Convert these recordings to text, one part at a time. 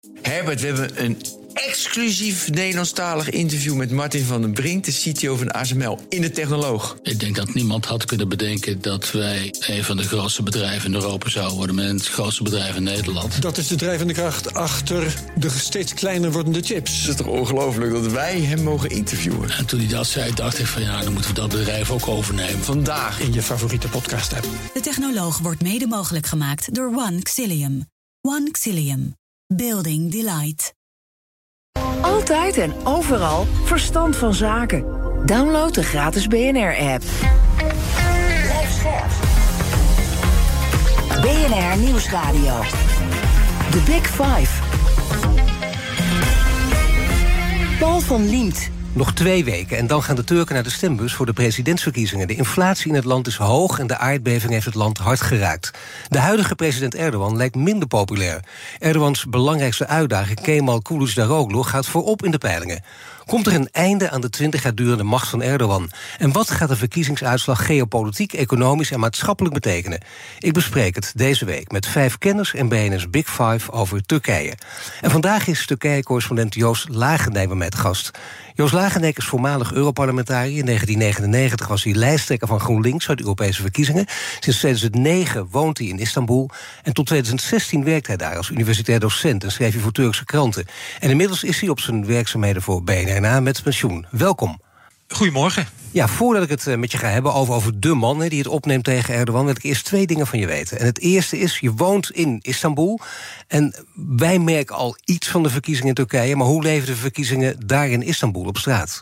Herbert, we hebben een exclusief Nederlandstalig interview met Martin van den Brink, de CTO van ASML, in de Technoloog. Ik denk dat niemand had kunnen bedenken dat wij een van de grootste bedrijven in Europa zouden worden, met het grootste bedrijf in Nederland. Dat is de drijvende kracht achter de steeds kleiner wordende chips. Het is toch ongelooflijk dat wij hem mogen interviewen. En toen hij dat zei, dacht ik van ja, dan moeten we dat bedrijf ook overnemen. Vandaag In je favoriete podcast-app. De Technoloog wordt mede mogelijk gemaakt door One Xilium. One Xilium. Building Delight. Altijd en overal verstand van zaken. Download de gratis BNR-app. Blijf scherp. BNR Nieuwsradio. The Big Five. Paul van Liemt. Nog 2 weken en dan gaan de Turken naar de stembus voor de presidentsverkiezingen. De inflatie in het land is hoog en de aardbeving heeft het land hard geraakt. De huidige president Erdogan lijkt minder populair. Erdogans belangrijkste uitdager, Kemal Kılıçdaroğlu, gaat voorop in de peilingen. Komt er een einde aan de 20 jaar durende macht van Erdogan? En wat gaat de verkiezingsuitslag geopolitiek, economisch en maatschappelijk betekenen? Ik bespreek het deze week met 5 kenners en BNR's Big Five over Turkije. En vandaag is Turkije-correspondent Joost Lagendijker met gast. Joost Lagendijker is voormalig Europarlementariër. In 1999 was hij lijsttrekker van GroenLinks uit de Europese verkiezingen. Sinds 2009 woont hij in Istanbul. En tot 2016 werkt hij daar als universitair docent en schreef hij voor Turkse kranten. En inmiddels is hij op zijn werkzaamheden voor BNRNA met pensioen. Welkom. Goedemorgen. Ja, voordat ik het met je ga hebben over de man die het opneemt tegen Erdogan, wil ik eerst 2 dingen van je weten. En het eerste is, je woont in Istanbul. En wij merken al iets van de verkiezingen in Turkije, maar hoe leven de verkiezingen daar in Istanbul op straat?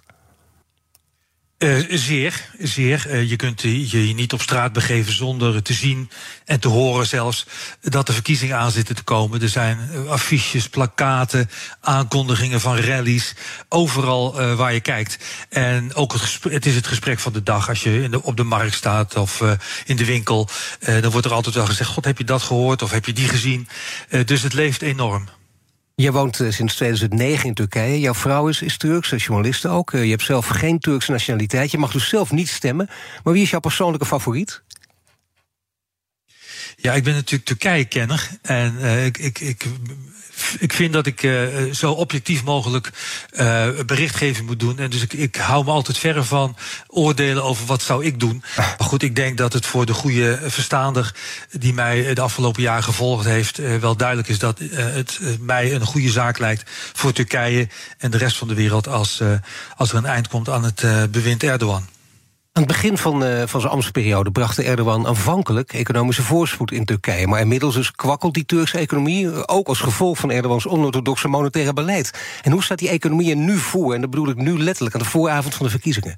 Zeer. Je kunt je niet op straat begeven zonder te zien en te horen zelfs dat de verkiezingen aan zitten te komen. Er zijn affiches, plakkaten, aankondigingen van rallies, overal waar je kijkt. En ook het is het gesprek van de dag. Als je op de markt staat of in de winkel, dan wordt er altijd wel gezegd, God, heb je dat gehoord of heb je die gezien? Dus het leeft enorm. Jij woont sinds 2009 in Turkije. Jouw vrouw is Turks, journaliste ook. Je hebt zelf geen Turkse nationaliteit. Je mag dus zelf niet stemmen. Maar wie is jouw persoonlijke favoriet? Ja, ik ben natuurlijk Turkije-kenner. En ik vind dat ik zo objectief mogelijk berichtgeving moet doen. En dus ik hou me altijd verre van oordelen over wat zou ik doen. Maar goed, ik denk dat het voor de goede verstaander die mij de afgelopen jaren gevolgd heeft wel duidelijk is dat het mij een goede zaak lijkt voor Turkije en de rest van de wereld als er een eind komt aan het bewind Erdogan. Aan het begin van zijn ambtsperiode bracht Erdogan aanvankelijk economische voorspoed in Turkije. Maar inmiddels dus kwakkelt die Turkse economie, ook als gevolg van Erdogans onorthodoxe monetaire beleid. En hoe staat die economie er nu voor? En dat bedoel ik nu letterlijk, aan de vooravond van de verkiezingen.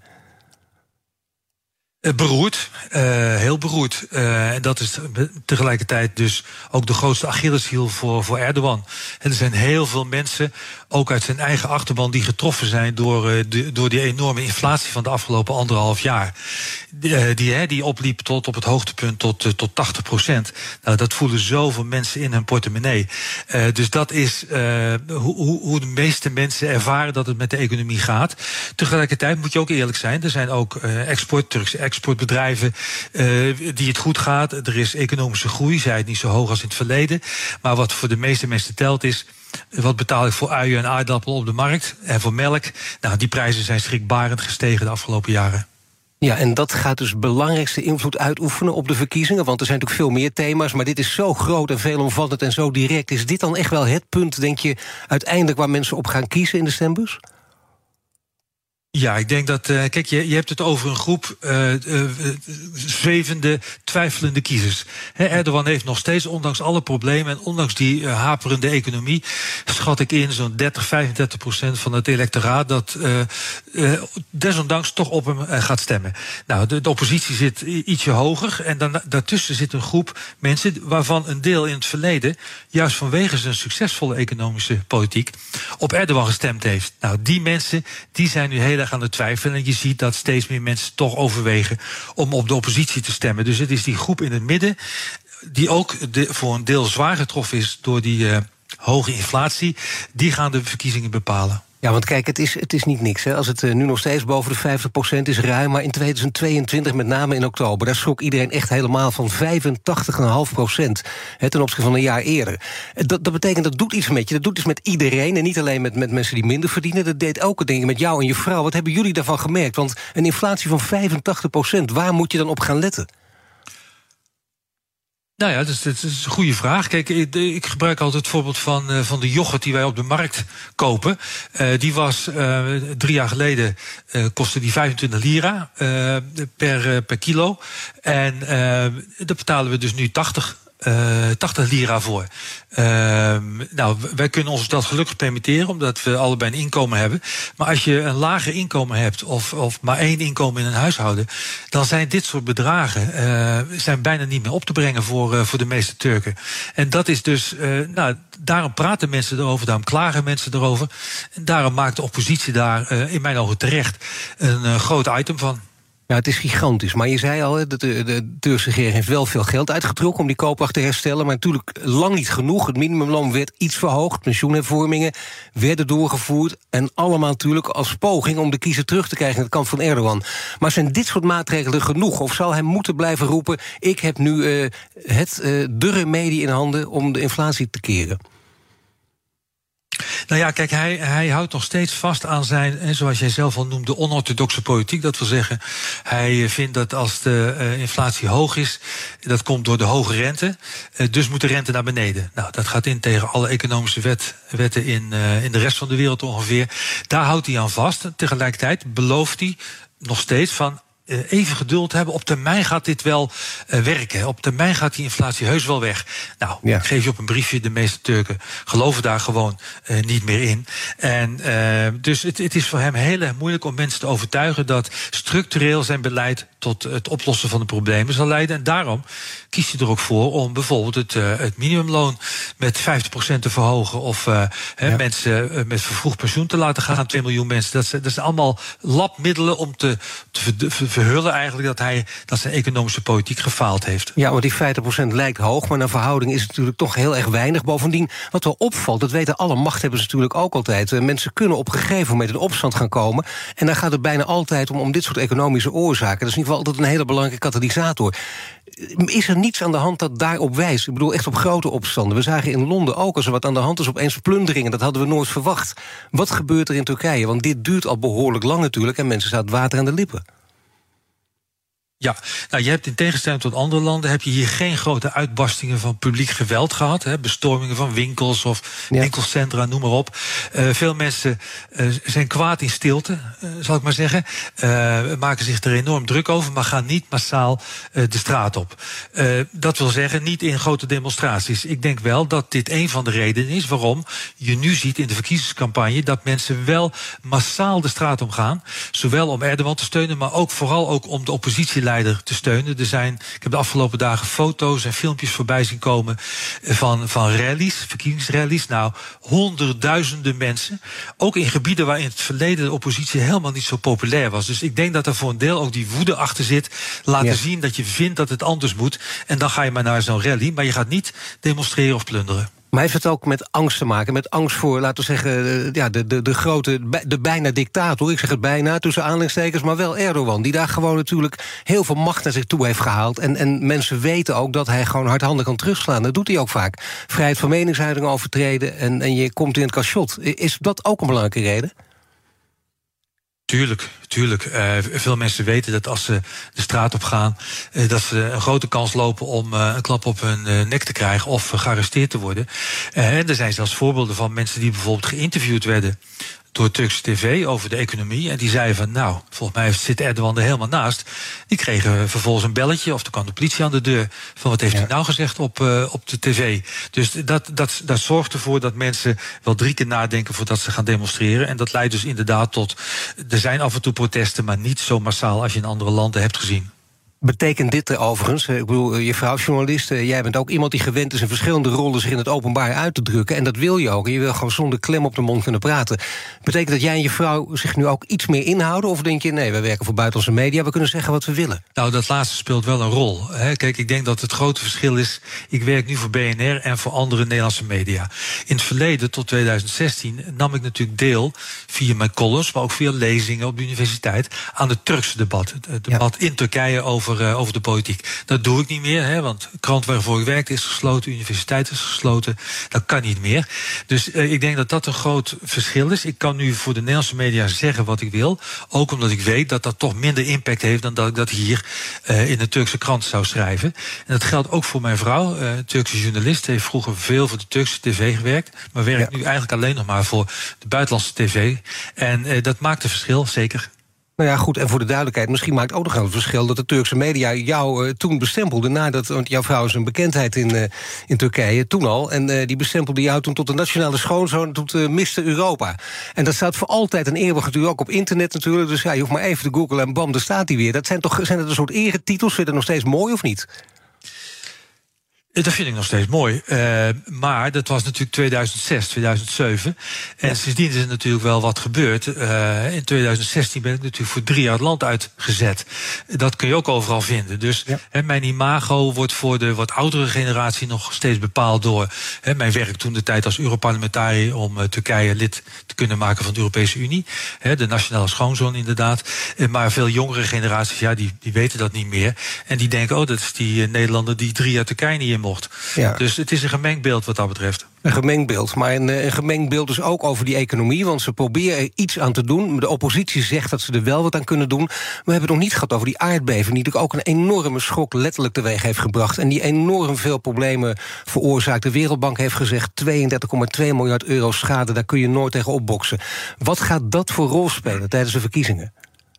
Beroerd, heel beroerd. En dat is tegelijkertijd dus ook de grootste Achilleshiel voor Erdogan. En er zijn heel veel mensen, ook uit zijn eigen achterban, die getroffen zijn door die enorme inflatie van de afgelopen 1,5 jaar. Die opliep tot op het hoogtepunt tot 80%. Nou, dat voelen zoveel mensen in hun portemonnee. Dus dat is hoe de meeste mensen ervaren dat het met de economie gaat. Tegelijkertijd moet je ook eerlijk zijn, er zijn ook Turkse exportbedrijven die het goed gaat. Er is economische groei, zij het niet zo hoog als in het verleden. Maar wat voor de meeste mensen telt is, wat betaal ik voor uien en aardappelen op de markt en voor melk? Nou, die prijzen zijn schrikbarend gestegen de afgelopen jaren. Ja, en dat gaat dus belangrijkste invloed uitoefenen op de verkiezingen. Want er zijn natuurlijk veel meer thema's, maar dit is zo groot en veelomvattend en zo direct. Is dit dan echt wel het punt, denk je, uiteindelijk waar mensen op gaan kiezen in de stembus? Ja, ik denk dat, kijk, je hebt het over een groep zwevende, twijfelende kiezers. Erdogan heeft nog steeds, ondanks alle problemen en ondanks die haperende economie, schat ik in zo'n 30-35% van het electoraat dat desondanks toch op hem gaat stemmen. Nou, de oppositie zit ietsje hoger en dan daartussen zit een groep mensen waarvan een deel in het verleden, juist vanwege zijn succesvolle economische politiek, op Erdogan gestemd heeft. Nou, die mensen die zijn nu heel erg aan het twijfelen. En je ziet dat steeds meer mensen toch overwegen om op de oppositie te stemmen. Dus het is die groep in het midden die ook voor een deel zwaar getroffen is door die hoge inflatie. Die gaan de verkiezingen bepalen. Ja, want kijk, het is niet niks. Hè. Als het nu nog steeds boven de 50% is ruim, maar in 2022, met name in oktober, daar schrok iedereen echt helemaal van 85,5% ten opzichte van een jaar eerder. Dat betekent, dat doet iets met je. Dat doet iets met iedereen en niet alleen met mensen die minder verdienen. Dat deed ook dingen met jou en je vrouw. Wat hebben jullie daarvan gemerkt? Want een inflatie van 85%, waar moet je dan op gaan letten? Nou ja, dat is een goede vraag. Kijk, ik gebruik altijd het voorbeeld van de yoghurt die wij op de markt kopen. Die was 3 jaar geleden, kostte die 25 lira per kilo. En daar betalen we dus nu 80 lira voor. Nou, wij kunnen ons dat gelukkig permitteren, omdat we allebei een inkomen hebben. Maar als je een lager inkomen hebt, of maar 1 inkomen in een huishouden, dan zijn dit soort bedragen zijn bijna niet meer op te brengen voor de meeste Turken. En dat is dus, daarom praten mensen erover, daarom klagen mensen erover. En daarom maakt de oppositie daar in mijn ogen terecht een groot item van. Ja, het is gigantisch. Maar je zei al, de Turkse regering heeft wel veel geld uitgetrokken om die koopkracht te herstellen. Maar natuurlijk lang niet genoeg. Het minimumloon werd iets verhoogd. Pensioenhervormingen werden doorgevoerd. En allemaal natuurlijk als poging om de kiezer terug te krijgen in het kamp van Erdogan. Maar zijn dit soort maatregelen genoeg? Of zal hij moeten blijven roepen, ik heb nu de remedie in handen om de inflatie te keren? Nou ja, kijk, hij houdt nog steeds vast aan zijn, zoals jij zelf al noemde, onorthodoxe politiek. Dat wil zeggen, hij vindt dat als de inflatie hoog is, dat komt door de hoge rente. Dus moet de rente naar beneden. Nou, dat gaat in tegen alle economische wetten in de rest van de wereld ongeveer. Daar houdt hij aan vast. Tegelijkertijd belooft hij nog steeds van even geduld hebben. Op termijn gaat dit wel werken. Op termijn gaat die inflatie heus wel weg. Nou, ik geef je op een briefje, de meeste Turken geloven daar gewoon niet meer in. En dus het is voor hem heel erg moeilijk om mensen te overtuigen dat structureel zijn beleid tot het oplossen van de problemen zal leiden. En daarom kiest hij er ook voor om bijvoorbeeld het minimumloon met 50% te verhogen, of mensen met vervroegd pensioen te laten gaan. 2 miljoen mensen. Dat zijn allemaal labmiddelen om te verhullen eigenlijk dat zijn economische politiek gefaald heeft. Ja, want die 50% lijkt hoog, maar naar verhouding is het natuurlijk toch heel erg weinig. Bovendien, wat wel opvalt, dat weten alle machthebbers natuurlijk ook altijd. Mensen kunnen op een gegeven moment in opstand gaan komen. En dan gaat het bijna altijd om dit soort economische oorzaken. Dat is in ieder geval altijd een hele belangrijke katalysator. Is er niets aan de hand dat daarop wijst? Ik bedoel, echt op grote opstanden. We zagen in Londen ook, als er wat aan de hand is, opeens plunderingen. Dat hadden we nooit verwacht. Wat gebeurt er in Turkije? Want dit duurt al behoorlijk lang natuurlijk en mensen staan het water aan de lippen. Ja, nou, je hebt in tegenstelling tot andere landen heb je hier geen grote uitbarstingen van publiek geweld gehad. Hè, bestormingen van winkels of winkelcentra, noem maar op. Veel mensen zijn kwaad in stilte, zal ik maar zeggen. Maken zich er enorm druk over, maar gaan niet massaal de straat op. Dat wil zeggen, niet in grote demonstraties. Ik denk wel dat dit een van de redenen is waarom je nu ziet in de verkiezingscampagne dat mensen wel massaal de straat op gaan. Zowel om Erdogan te steunen, maar ook vooral ook om de oppositieleider te steunen. Ik heb de afgelopen dagen foto's en filmpjes voorbij zien komen van rallies, verkiezingsrallies. Nou, honderdduizenden mensen. Ook in gebieden waar in het verleden de oppositie helemaal niet zo populair was. Dus ik denk dat er voor een deel ook die woede achter zit. Laten zien dat je vindt dat het anders moet. En dan ga je maar naar zo'n rally. Maar je gaat niet demonstreren of plunderen. Maar heeft het ook met angst te maken? Met angst voor, laten we zeggen, de bijna dictator. Ik zeg het bijna, tussen aanhalingstekens, maar wel Erdogan. Die daar gewoon natuurlijk heel veel macht naar zich toe heeft gehaald. En mensen weten ook dat hij gewoon hardhandig kan terugslaan. Dat doet hij ook vaak. Vrijheid van meningsuiting overtreden en je komt in het cachot. Is dat ook een belangrijke reden? Tuurlijk. Veel mensen weten dat als ze de straat op gaan, dat ze een grote kans lopen om een klap op hun nek te krijgen of gearresteerd te worden. En er zijn zelfs voorbeelden van mensen die bijvoorbeeld geïnterviewd werden door Turkse tv over de economie. En die zeiden van, nou, volgens mij zit Erdogan er helemaal naast. Die kregen vervolgens een belletje, of er kwam de politie aan de deur, van wat heeft hij nou gezegd op de tv. Dus dat zorgt ervoor dat mensen wel 3 keer nadenken voordat ze gaan demonstreren. En dat leidt dus inderdaad tot, er zijn af en toe protesten, maar niet zo massaal als je in andere landen hebt gezien. Betekent dit overigens, ik bedoel, je vrouw is journalist, jij bent ook iemand die gewend is in verschillende rollen zich in het openbaar uit te drukken. En dat wil je ook. Je wil gewoon zonder klem op de mond kunnen praten. Betekent dat jij en je vrouw zich nu ook iets meer inhouden? Of denk je, nee, wij werken voor buitenlandse media, we kunnen zeggen wat we willen? Nou, dat laatste speelt wel een rol. Kijk, ik denk dat het grote verschil is, ik werk nu voor BNR en voor andere Nederlandse media. In het verleden, tot 2016, nam ik natuurlijk deel, via mijn columns, maar ook via lezingen op de universiteit, aan het Turkse debat. Het debat in Turkije over de politiek. Dat doe ik niet meer, want de krant waarvoor ik werkte is gesloten, de universiteit is gesloten. Dat kan niet meer. Dus ik denk dat dat een groot verschil is. Ik kan nu voor de Nederlandse media zeggen wat ik wil. Ook omdat ik weet dat dat toch minder impact heeft dan dat ik dat hier in de Turkse krant zou schrijven. En dat geldt ook voor mijn vrouw, Turkse journalist. Heeft vroeger veel voor de Turkse tv gewerkt, maar werkt nu eigenlijk alleen nog maar voor de buitenlandse tv. En dat maakt een verschil, zeker. Nou ja, goed, en voor de duidelijkheid, misschien maakt ook nog een verschil dat de Turkse media jou toen bestempelde nadat, want jouw vrouw is een bekendheid in Turkije, toen al, en die bestempelde jou toen tot de nationale schoonzoon, tot Mr. Europa. En dat staat voor altijd en eeuwig natuurlijk ook op internet natuurlijk, dus ja, je hoeft maar even te googlen en bam, daar staat hij weer. Zijn dat een soort eretitels, vind je dat nog steeds mooi of niet? Dat vind ik nog steeds mooi. Maar dat was natuurlijk 2006, 2007. En sindsdien is er natuurlijk wel wat gebeurd. In 2016 ben ik natuurlijk voor 3 jaar het land uitgezet. Dat kun je ook overal vinden. Dus mijn imago wordt voor de wat oudere generatie nog steeds bepaald door mijn werk toen de tijd als Europarlementariër om Turkije lid te kunnen maken van de Europese Unie. De nationale schoonzoon inderdaad. Maar veel jongere generaties, die weten dat niet meer. En die denken, dat is die Nederlander die 3 jaar Turkije niet in mocht. Ja. Dus het is een gemengd beeld wat dat betreft. Een gemengd beeld, maar een gemengd beeld dus ook over die economie, want ze proberen er iets aan te doen. De oppositie zegt dat ze er wel wat aan kunnen doen. We hebben het nog niet gehad over die aardbeving, die natuurlijk ook een enorme schok letterlijk teweeg heeft gebracht en die enorm veel problemen veroorzaakt. De Wereldbank heeft gezegd 32,2 miljard euro schade, daar kun je nooit tegen opboksen. Wat gaat dat voor rol spelen tijdens de verkiezingen?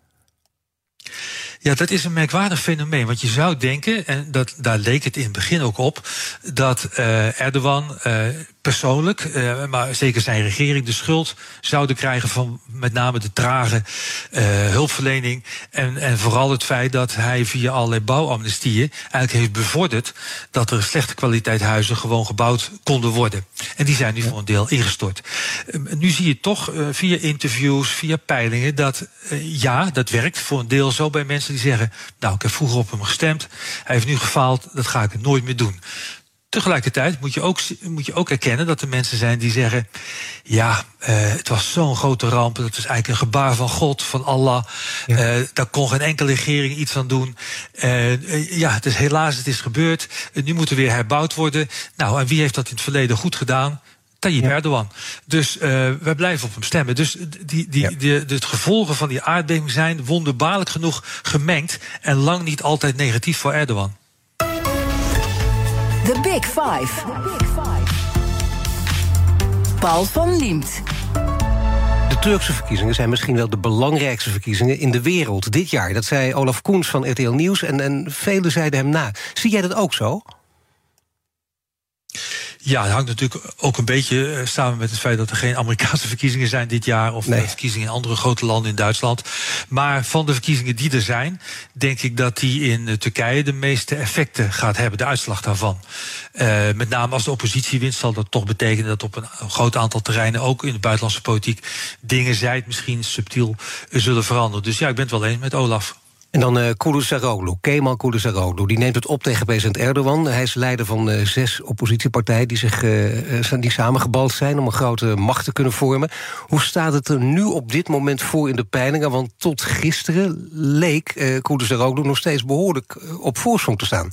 Ja, dat is een merkwaardig fenomeen. Want je zou denken, en daar leek het in het begin ook op, dat Erdogan persoonlijk, maar zeker zijn regering, de schuld zouden krijgen van met name de trage hulpverlening. En vooral het feit dat hij via allerlei bouwamnestieën eigenlijk heeft bevorderd dat er slechte kwaliteit huizen gewoon gebouwd konden worden. En die zijn nu voor een deel ingestort. Nu zie je toch via interviews, via peilingen, dat dat werkt voor een deel zo bij mensen die zeggen, nou, ik heb vroeger op hem gestemd, hij heeft nu gefaald, dat ga ik nooit meer doen. Tegelijkertijd moet je ook erkennen dat er mensen zijn die zeggen, het was zo'n grote ramp, dat is eigenlijk een gebaar van God, van Allah. Daar kon geen enkele regering iets aan doen. Het is helaas, het is gebeurd. Nu moet er weer herbouwd worden. Nou, en wie heeft dat in het verleden goed gedaan? Tayyip Erdogan. Dus wij blijven op hem stemmen. Dus de gevolgen van die aardbeving zijn wonderbaarlijk genoeg gemengd en lang niet altijd negatief voor Erdogan. The Big Five. Paul van Liemt. De Turkse verkiezingen zijn misschien wel de belangrijkste verkiezingen in de wereld dit jaar. Dat zei Olaf Koens van RTL Nieuws en velen zeiden hem na. Zie jij dat ook zo? Ja, het hangt natuurlijk ook een beetje samen met het feit dat er geen Amerikaanse verkiezingen zijn dit jaar, of verkiezingen in andere grote landen in Duitsland. Maar van de verkiezingen die er zijn, denk ik dat die in Turkije de meeste effecten gaat hebben, de uitslag daarvan. Met name als de oppositie wint, zal dat toch betekenen dat op een groot aantal terreinen, ook in de buitenlandse politiek, dingen misschien subtiel zullen veranderen. Dus ja, ik ben het wel eens met Olaf. En dan Kılıçdaroğlu, Kemal Kılıçdaroğlu, die neemt het op tegen president Erdogan. Hij is leider van 6 oppositiepartijen die samengebald zijn om een grote macht te kunnen vormen. Hoe staat het er nu op dit moment voor in de peilingen? Want tot gisteren leek Kılıçdaroğlu nog steeds behoorlijk op voorsprong te staan.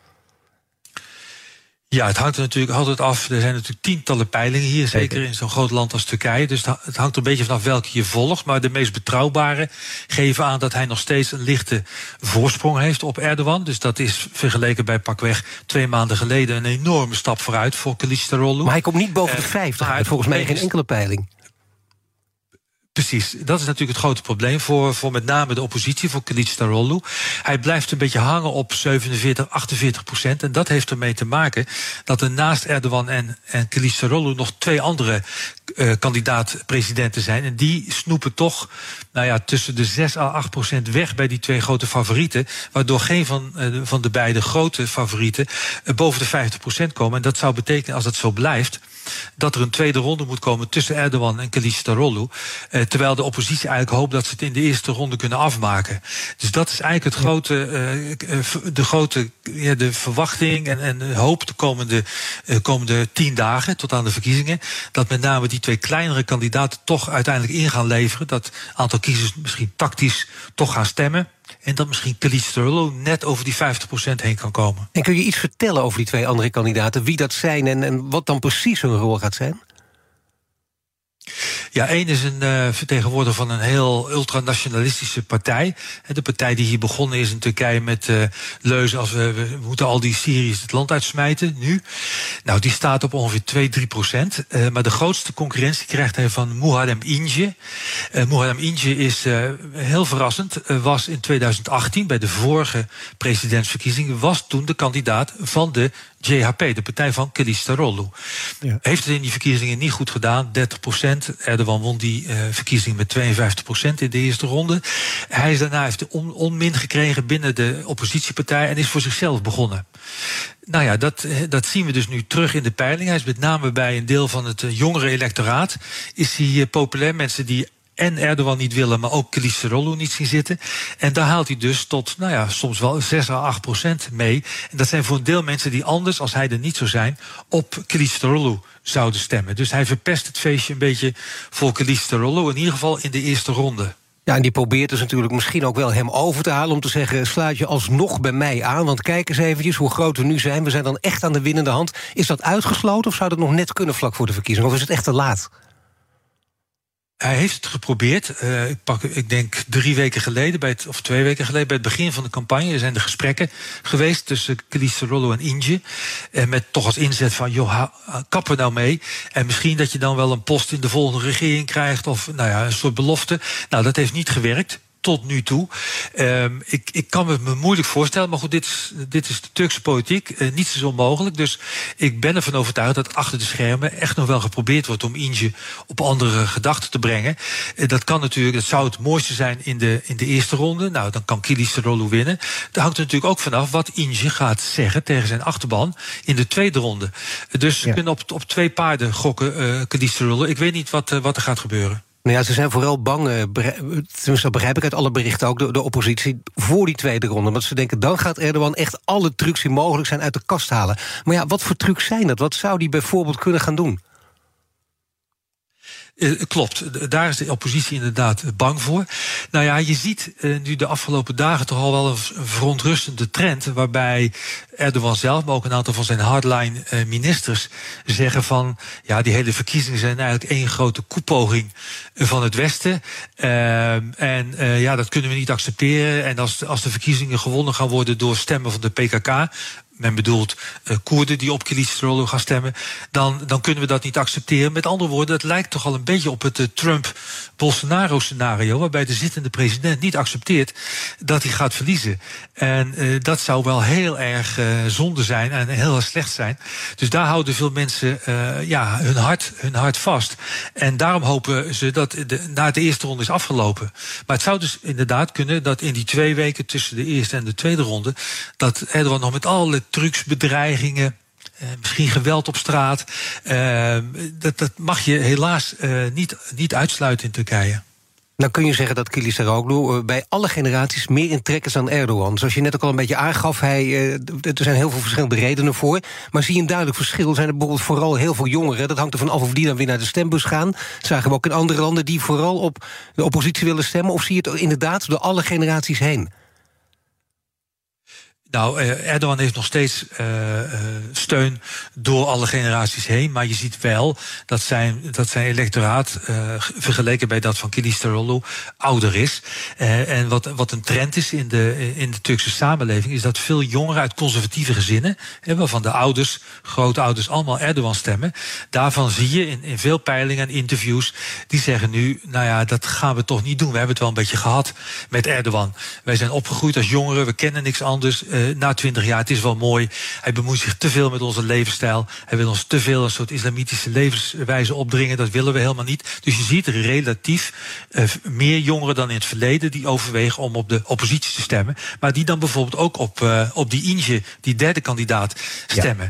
Ja, het hangt er natuurlijk altijd af. Er zijn natuurlijk tientallen peilingen hier, zeker in zo'n groot land als Turkije. Dus het hangt er een beetje vanaf welke je volgt. Maar de meest betrouwbare geven aan dat hij nog steeds een lichte voorsprong heeft op Erdogan. Dus dat is vergeleken bij pakweg 2 maanden geleden een enorme stap vooruit voor Kılıçdaroğlu. Maar hij komt niet boven de 50, volgens mij geen enkele peiling. Precies, dat is natuurlijk het grote probleem voor met name de oppositie, voor Kılıçdaroğlu. Hij blijft een beetje hangen op 47-48%. En dat heeft ermee te maken dat er naast Erdogan en Kılıçdaroğlu nog 2 andere kandidaat-presidenten zijn. En die snoepen toch tussen de 6-8% weg bij die 2 grote favorieten. Waardoor geen van de beide grote favorieten boven de 50% komen. En dat zou betekenen, als dat zo blijft, dat er een tweede ronde moet komen tussen Erdogan en Kılıçdaroğlu. Terwijl de oppositie eigenlijk hoopt dat ze het in de eerste ronde kunnen afmaken. Dus dat is eigenlijk de verwachting en de hoop de komende 10 dagen tot aan de verkiezingen. Dat met name die 2 kleinere kandidaten toch uiteindelijk in gaan leveren. Dat aantal kiezers misschien tactisch toch gaan stemmen. En dat misschien Kılıçdaroğlu net over die 50% heen kan komen. En kun je iets vertellen over die 2 andere kandidaten? Wie dat zijn en wat dan precies hun rol gaat zijn? Ja, één is een vertegenwoordiger van een heel ultranationalistische partij. De partij die hier begonnen is in Turkije met leuzen als we moeten al die Syriërs het land uitsmijten nu. Nou, die staat op ongeveer 2-3%. Maar de grootste concurrentie krijgt hij van Muharrem İnce. Muharrem İnce is heel verrassend. Was in 2018 bij de vorige presidentsverkiezingen was toen de kandidaat van de JHP, de partij van Kılıçdaroğlu. Ja. Heeft het in die verkiezingen niet goed gedaan, 30%. Erdogan won die verkiezingen met 52% in de eerste ronde. Hij is daarna heeft onmin gekregen binnen de oppositiepartij en is voor zichzelf begonnen. Nou ja, dat zien we dus nu terug in de peiling. Hij is met name bij een deel van het jongere electoraat is hij populair. Mensen die en Erdogan niet willen, maar ook Kılıçdaroğlu niet zien zitten. En daar haalt hij dus tot, soms wel 6-8% mee. En dat zijn voor een deel mensen die anders, als hij er niet zou zijn, op Kılıçdaroğlu zouden stemmen. Dus hij verpest het feestje een beetje voor Kılıçdaroğlu, in ieder geval in de eerste ronde. Ja, en die probeert dus natuurlijk misschien ook wel hem over te halen om te zeggen, sluit je alsnog bij mij aan, want kijk eens eventjes hoe groot we nu zijn. We zijn dan echt aan de winnende hand. Is dat uitgesloten of zou dat nog net kunnen vlak voor de verkiezing? Of is het echt te laat? Hij heeft het geprobeerd. Ik denk 3 weken geleden, of 2 weken geleden, bij het begin van de campagne zijn er gesprekken geweest tussen Kılıçdaroğlu en İnce. Met toch als inzet van, kap er nou mee. En misschien dat je dan wel een post in de volgende regering krijgt, of een soort belofte. Nou, dat heeft niet gewerkt. Tot nu toe. Ik kan me moeilijk voorstellen, maar goed, dit is de Turkse politiek. Niets is onmogelijk. Dus ik ben ervan overtuigd dat achter de schermen echt nog wel geprobeerd wordt om İnce op andere gedachten te brengen. Dat kan natuurlijk, dat zou het mooiste zijn in de eerste ronde. Nou, dan kan Kılıçdaroğlu winnen. Daar hangt er natuurlijk ook vanaf wat İnce gaat zeggen tegen zijn achterban in de tweede ronde. Dus ze kunnen op 2 paarden gokken, Kılıçdaroğlu. Ik weet niet wat er gaat gebeuren. Nou ja, ze zijn vooral bang, tenminste dat begrijp ik uit alle berichten ook, de oppositie, voor die tweede ronde. Want ze denken, dan gaat Erdogan echt alle trucs die mogelijk zijn uit de kast halen. Maar ja, wat voor trucs zijn dat? Wat zou die bijvoorbeeld kunnen gaan doen? Klopt, daar is de oppositie inderdaad bang voor. Nou ja, je ziet nu de afgelopen dagen toch al wel een verontrustende trend, waarbij Erdogan zelf, maar ook een aantal van zijn hardline ministers zeggen van, die hele verkiezingen zijn eigenlijk 1 grote koepoging van het Westen. Dat kunnen we niet accepteren. En als de verkiezingen gewonnen gaan worden door stemmen van de PKK, men bedoelt Koerden die op Kılıçdaroğlu gaan stemmen, dan kunnen we dat niet accepteren. Met andere woorden, het lijkt toch al een beetje op het Trump-Bolsonaro-scenario, waarbij de zittende president niet accepteert dat hij gaat verliezen. En dat zou wel heel erg zonde zijn en heel erg slecht zijn. Dus daar houden veel mensen hun hart vast. En daarom hopen ze dat na de eerste ronde is afgelopen. Maar het zou dus inderdaad kunnen dat in die 2 weken tussen de eerste en de tweede ronde, dat Erdogan nog met alle trucs, bedreigingen, misschien geweld op straat, dat mag je helaas niet uitsluiten in Turkije. Nou kun je zeggen dat Kılıçdaroğlu bij alle generaties meer in trek is dan Erdogan. Zoals je net ook al een beetje aangaf, er zijn heel veel verschillende redenen voor. Maar zie je een duidelijk verschil? Zijn er bijvoorbeeld vooral heel veel jongeren, dat hangt ervan af of die dan weer naar de stembus gaan. Zagen we ook in andere landen die vooral op de oppositie willen stemmen. Of zie je het inderdaad door alle generaties heen? Nou, Erdogan heeft nog steeds steun door alle generaties heen. Maar je ziet wel dat zijn electoraat, vergeleken bij dat van Kılıçdaroğlu, ouder is. En wat een trend is in de Turkse samenleving, is dat veel jongeren uit conservatieve gezinnen, waarvan de ouders, grootouders, allemaal Erdogan stemmen. Daarvan zie je in veel peilingen en interviews, die zeggen nu, nou ja, dat gaan we toch niet doen. We hebben het wel een beetje gehad met Erdogan. Wij zijn opgegroeid als jongeren, we kennen niks anders. Na 20 jaar, het is wel mooi. Hij bemoeit zich te veel met onze levensstijl. Hij wil ons te veel een soort islamitische levenswijze opdringen. Dat willen we helemaal niet. Dus je ziet relatief meer jongeren dan in het verleden die overwegen om op de oppositie te stemmen. Maar die dan bijvoorbeeld ook op die Ince, die derde kandidaat, stemmen.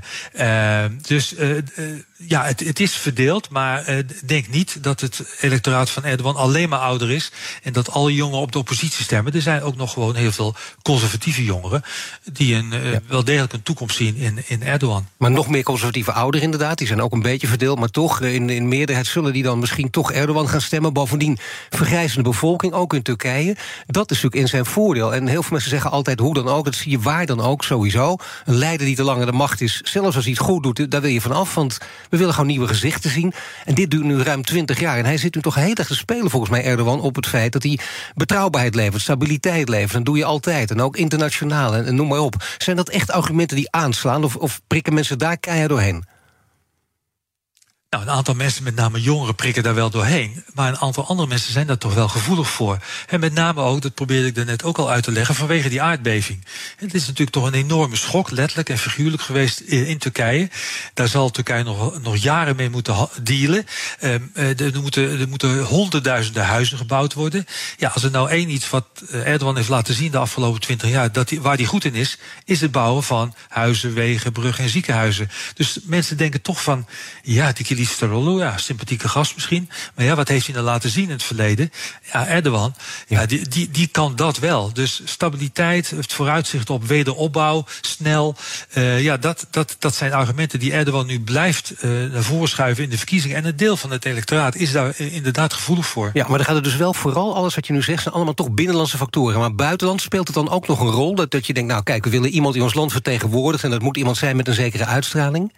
Ja. Het is verdeeld, maar denk niet dat het electoraat van Erdogan alleen maar ouder is en dat alle jongeren op de oppositie stemmen. Er zijn ook nog gewoon heel veel conservatieve jongeren die wel degelijk een toekomst zien in Erdogan. Maar nog meer conservatieve ouderen inderdaad, die zijn ook een beetje verdeeld, maar toch in meerderheid zullen die dan misschien toch Erdogan gaan stemmen. Bovendien vergrijzende bevolking, ook in Turkije. Dat is natuurlijk in zijn voordeel. En heel veel mensen zeggen altijd hoe dan ook, dat zie je waar dan ook sowieso. Een leider die te lang aan de macht is, zelfs als hij het goed doet, daar wil je van af, want we willen gewoon nieuwe gezichten zien. En dit duurt nu ruim 20 jaar. En hij zit nu toch heel erg te spelen, volgens mij, Erdogan, op het feit dat hij betrouwbaarheid levert, stabiliteit levert. Dat doe je altijd. En ook internationaal. En noem maar op. Zijn dat echt argumenten die aanslaan? Of prikken mensen daar keihard doorheen? Nou, een aantal mensen, met name jongeren, prikken daar wel doorheen. Maar een aantal andere mensen zijn daar toch wel gevoelig voor. En met name ook, dat probeerde ik daarnet ook al uit te leggen, vanwege die aardbeving. Het is natuurlijk toch een enorme schok, letterlijk en figuurlijk geweest in Turkije. Daar zal Turkije nog jaren mee moeten dealen. Er moeten honderdduizenden huizen gebouwd worden. Ja, als er nou één iets wat Erdogan heeft laten zien de afgelopen 20 jaar, waar hij goed in is het bouwen van huizen, wegen, bruggen en ziekenhuizen. Dus mensen denken toch van, ja, die Kılıçdaroğlu, ja, sympathieke gast misschien. Maar ja, wat heeft hij nou laten zien in het verleden? Ja, Erdogan, die kan dat wel. Dus stabiliteit, het vooruitzicht op wederopbouw, snel. Dat zijn argumenten die Erdogan nu blijft naar voren schuiven in de verkiezingen. En een deel van het electoraat is daar inderdaad gevoelig voor. Ja, maar dan gaat het dus wel vooral, alles wat je nu zegt, zijn allemaal toch binnenlandse factoren. Maar buitenland speelt het dan ook nog een rol? Dat je denkt, nou kijk, we willen iemand in ons land vertegenwoordigen en dat moet iemand zijn met een zekere uitstraling?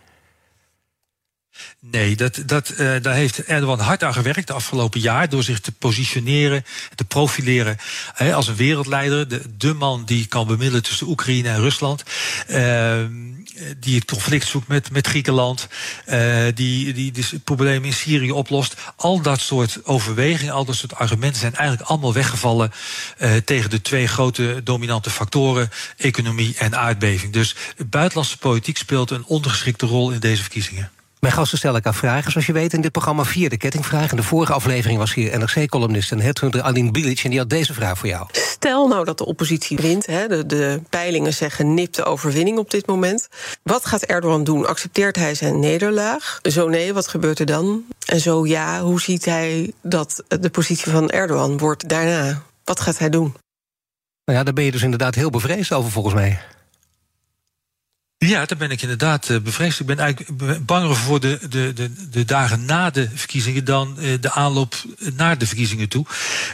Nee, daar heeft Erdogan hard aan gewerkt de afgelopen jaar door zich te positioneren, te profileren als een wereldleider. De man die kan bemiddelen tussen Oekraïne en Rusland. Die het conflict zoekt met Griekenland. Die dus het probleem in Syrië oplost. Al dat soort overwegingen, al dat soort argumenten zijn eigenlijk allemaal weggevallen tegen de twee grote dominante factoren, economie en aardbeving. Dus buitenlandse politiek speelt een ondergeschikte rol in deze verkiezingen. Mijn gasten stellen elkaar vragen, zoals je weet, in dit programma via de kettingvraag. In de vorige aflevering was hier NRC-columnist en headhunter Aline Bilic, en die had deze vraag voor jou. Stel nou dat de oppositie wint, de peilingen zeggen nipte overwinning op dit moment. Wat gaat Erdogan doen? Accepteert hij zijn nederlaag? Zo nee, wat gebeurt er dan? En zo ja, hoe ziet hij dat de positie van Erdogan wordt daarna? Wat gaat hij doen? Nou ja, daar ben je dus inderdaad heel bevreesd over, volgens mij. Ja, daar ben ik inderdaad bevreesd. Ik ben eigenlijk banger voor de dagen na de verkiezingen dan de aanloop naar de verkiezingen toe.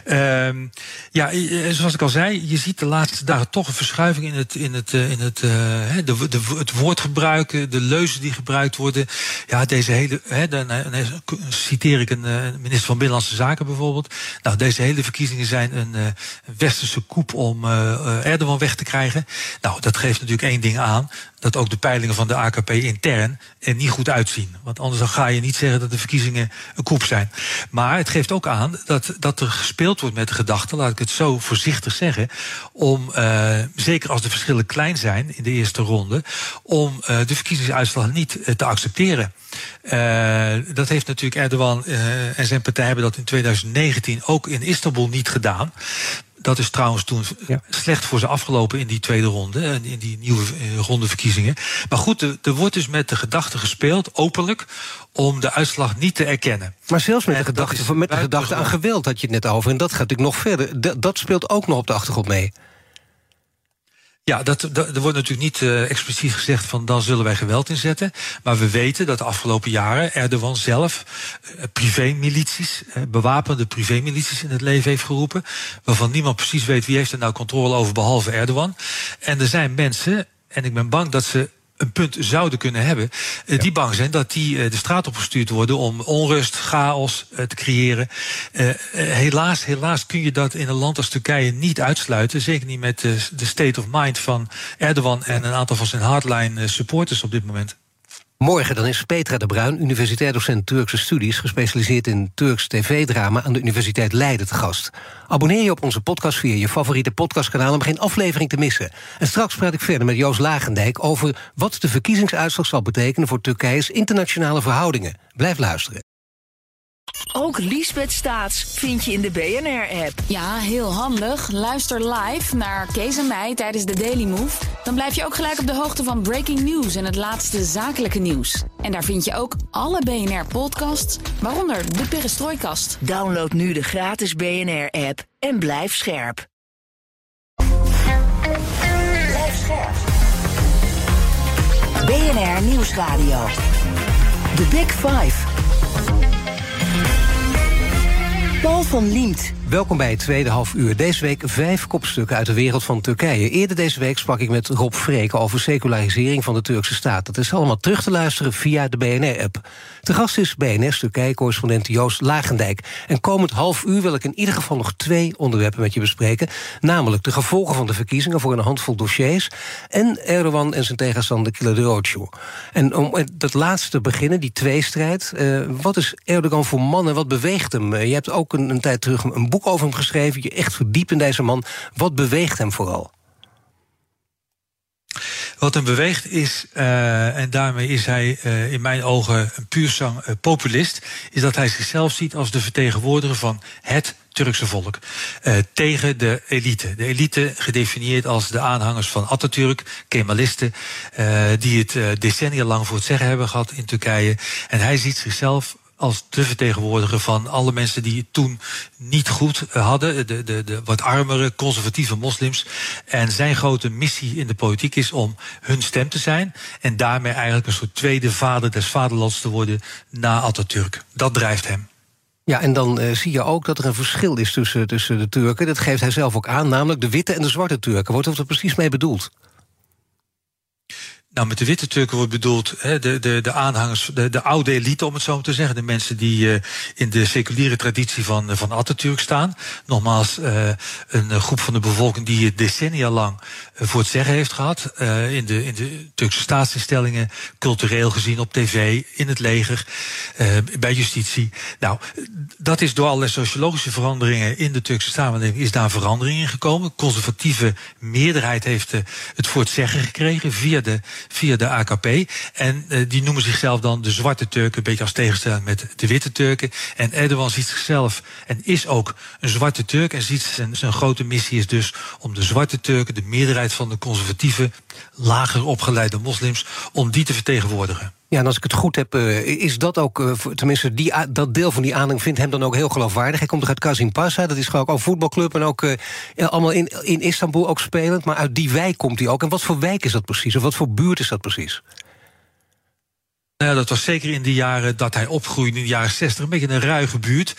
Zoals ik al zei, je ziet de laatste dagen toch een verschuiving in het woordgebruik, de leuzen die gebruikt worden. Ja, deze hele, dan citeer ik een minister van Binnenlandse Zaken bijvoorbeeld. Nou, deze hele verkiezingen zijn een westerse coup om Erdogan weg te krijgen. Nou, dat geeft natuurlijk één ding aan, dat ook de peilingen van de AKP intern er niet goed uitzien. Want anders dan ga je niet zeggen dat de verkiezingen een coup zijn. Maar het geeft ook aan dat er gespeeld wordt met de gedachte, laat ik het zo voorzichtig zeggen, om, zeker als de verschillen klein zijn in de eerste ronde, om de verkiezingsuitslag niet te accepteren. Dat heeft natuurlijk Erdogan en zijn partij hebben dat in 2019 ook in Istanbul niet gedaan. Dat is trouwens toen slecht voor ze afgelopen in die tweede ronde, in die nieuwe ronde verkiezingen. Maar goed, er wordt dus met de gedachte gespeeld, openlijk, om de uitslag niet te erkennen. Maar zelfs met de gedachte aan geweld had je het net over. En dat gaat natuurlijk nog verder. Dat speelt ook nog op de achtergrond mee. Ja, er wordt natuurlijk niet expliciet gezegd van dan zullen wij geweld inzetten. Maar we weten dat de afgelopen jaren Erdogan zelf privémilities, bewapende privémilities in het leven heeft geroepen. Waarvan niemand precies weet wie heeft er nou controle over behalve Erdogan. En er zijn mensen, en ik ben bang dat ze een punt zouden kunnen hebben, die bang zijn dat die de straat opgestuurd worden om onrust, chaos te creëren. Helaas kun je dat in een land als Turkije niet uitsluiten. Zeker niet met de state of mind van Erdogan en een aantal van zijn hardline supporters op dit moment. Morgen dan is Petra de Bruin, universitair docent Turkse studies, gespecialiseerd in Turks tv-drama aan de Universiteit Leiden te gast. Abonneer je op onze podcast via je favoriete podcastkanaal om geen aflevering te missen. En straks praat ik verder met Joost Lagendijk over wat de verkiezingsuitslag zal betekenen voor Turkije's internationale verhoudingen. Blijf luisteren. Ook Liesbeth Staats vind je in de BNR-app. Ja, heel handig. Luister live naar Kees en mij tijdens de Daily Move. Dan blijf je ook gelijk op de hoogte van breaking news en het laatste zakelijke nieuws. En daar vind je ook alle BNR-podcasts, waaronder de Perestrooikast. Download nu de gratis BNR-app en blijf scherp. Blijf scherp. BNR Nieuwsradio. The Big Five. Paul van Liemt. Welkom bij het tweede halfuur. Deze week 5 kopstukken uit de wereld van Turkije. Eerder deze week sprak ik met Rob Vreeken over secularisering van de Turkse staat. Dat is allemaal terug te luisteren via de BNR-app. Te gast is BNR's Turkije-correspondent Joost Lagendijk. En komend half uur wil ik in ieder geval nog 2 onderwerpen met je bespreken. Namelijk de gevolgen van de verkiezingen voor een handvol dossiers en Erdogan en zijn tegenstander Kılıçdaroğlu. En om dat laatste te beginnen, die tweestrijd. Wat is Erdogan voor man en wat beweegt hem? Je hebt ook een tijd terug een boek over hem geschreven, je echt verdiept in deze man. Wat beweegt hem vooral? Wat hem beweegt is, en daarmee is hij in mijn ogen een puur sang populist, is dat hij zichzelf ziet als de vertegenwoordiger van het Turkse volk. Tegen de elite. De elite gedefinieerd als de aanhangers van Atatürk, Kemalisten, die het decennia lang voor het zeggen hebben gehad in Turkije. En hij ziet zichzelf als de vertegenwoordiger van alle mensen die het toen niet goed hadden. De wat armere, conservatieve moslims. En zijn grote missie in de politiek is om hun stem te zijn. En daarmee eigenlijk een soort tweede vader des vaderlands te worden na Atatürk. Dat drijft hem. Ja, en dan zie je ook dat er een verschil is tussen de Turken. Dat geeft hij zelf ook aan, namelijk de witte en de zwarte Turken. Wordt er precies mee bedoeld? Nou, met de witte Turken wordt bedoeld de aanhangers, de oude elite, om het zo te zeggen. De mensen die in de seculiere traditie van Atatürk staan. Nogmaals, een groep van de bevolking die het decennia lang voor het zeggen heeft gehad. In de Turkse staatsinstellingen, cultureel gezien, op tv, in het leger, bij justitie. Nou, dat is door allerlei sociologische veranderingen in de Turkse samenleving is daar verandering in gekomen. De conservatieve meerderheid heeft het voor het zeggen gekregen via de AKP. En die noemen zichzelf dan de zwarte Turken, een beetje als tegenstelling met de witte Turken. En Erdogan ziet zichzelf en is ook een zwarte Turk. En ziet zijn grote missie is dus om de zwarte Turken, de meerderheid van de conservatieve, lager opgeleide moslims, om die te vertegenwoordigen. Ja, en als ik het goed heb, is dat ook, tenminste dat deel van die aanhang vindt hem dan ook heel geloofwaardig. Hij komt toch uit Kasimpasa, dat is gewoon ook een voetbalclub en ook allemaal in Istanbul ook spelend. Maar uit die wijk komt hij ook. En wat voor wijk is dat precies? Of wat voor buurt is dat precies? Nou ja, dat was zeker in de jaren dat hij opgroeide, in de jaren 60, een beetje een ruige buurt.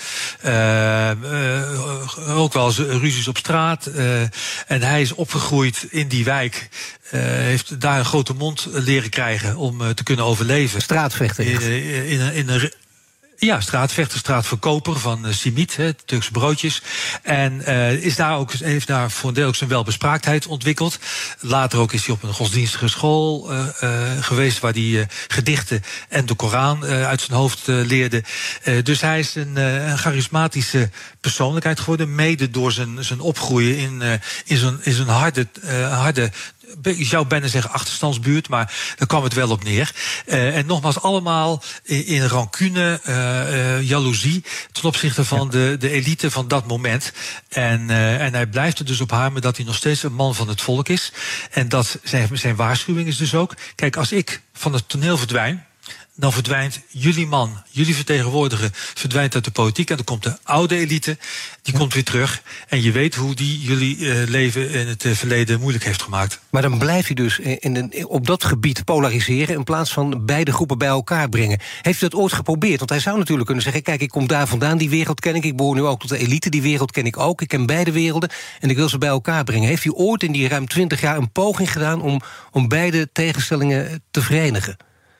Ook wel eens ruzies op straat. En hij is opgegroeid in die wijk. Heeft daar een grote mond leren krijgen om te kunnen overleven. Straatvechter. Ja, straatvechter, straatverkoper van Simit, Turkse broodjes. En heeft daar voor een deel ook zijn welbespraaktheid ontwikkeld. Later ook is hij op een godsdienstige school geweest, waar hij gedichten en de Koran uit zijn hoofd leerde. Dus hij is een charismatische persoonlijkheid geworden, mede door zijn opgroeien in zo'n harde, je zou bijna zeggen achterstandsbuurt, maar daar kwam het wel op neer. En nogmaals, allemaal in rancune, jaloezie ten opzichte van de elite van dat moment. En hij blijft er dus op hameren dat hij nog steeds een man van het volk is. En dat zijn waarschuwing is dus ook, kijk, als ik van het toneel verdwijn, dan verdwijnt jullie man, jullie vertegenwoordiger, verdwijnt uit de politiek. En dan komt de oude elite, die komt weer terug. En je weet hoe die jullie leven in het verleden moeilijk heeft gemaakt. Maar dan blijft hij dus op dat gebied polariseren in plaats van beide groepen bij elkaar brengen. Heeft u dat ooit geprobeerd? Want hij zou natuurlijk kunnen zeggen, kijk, ik kom daar vandaan, die wereld ken ik behoor nu ook tot de elite, die wereld ken ik ook. Ik ken beide werelden en ik wil ze bij elkaar brengen. Heeft u ooit in die ruim 20 jaar een poging gedaan om beide tegenstellingen te verenigen?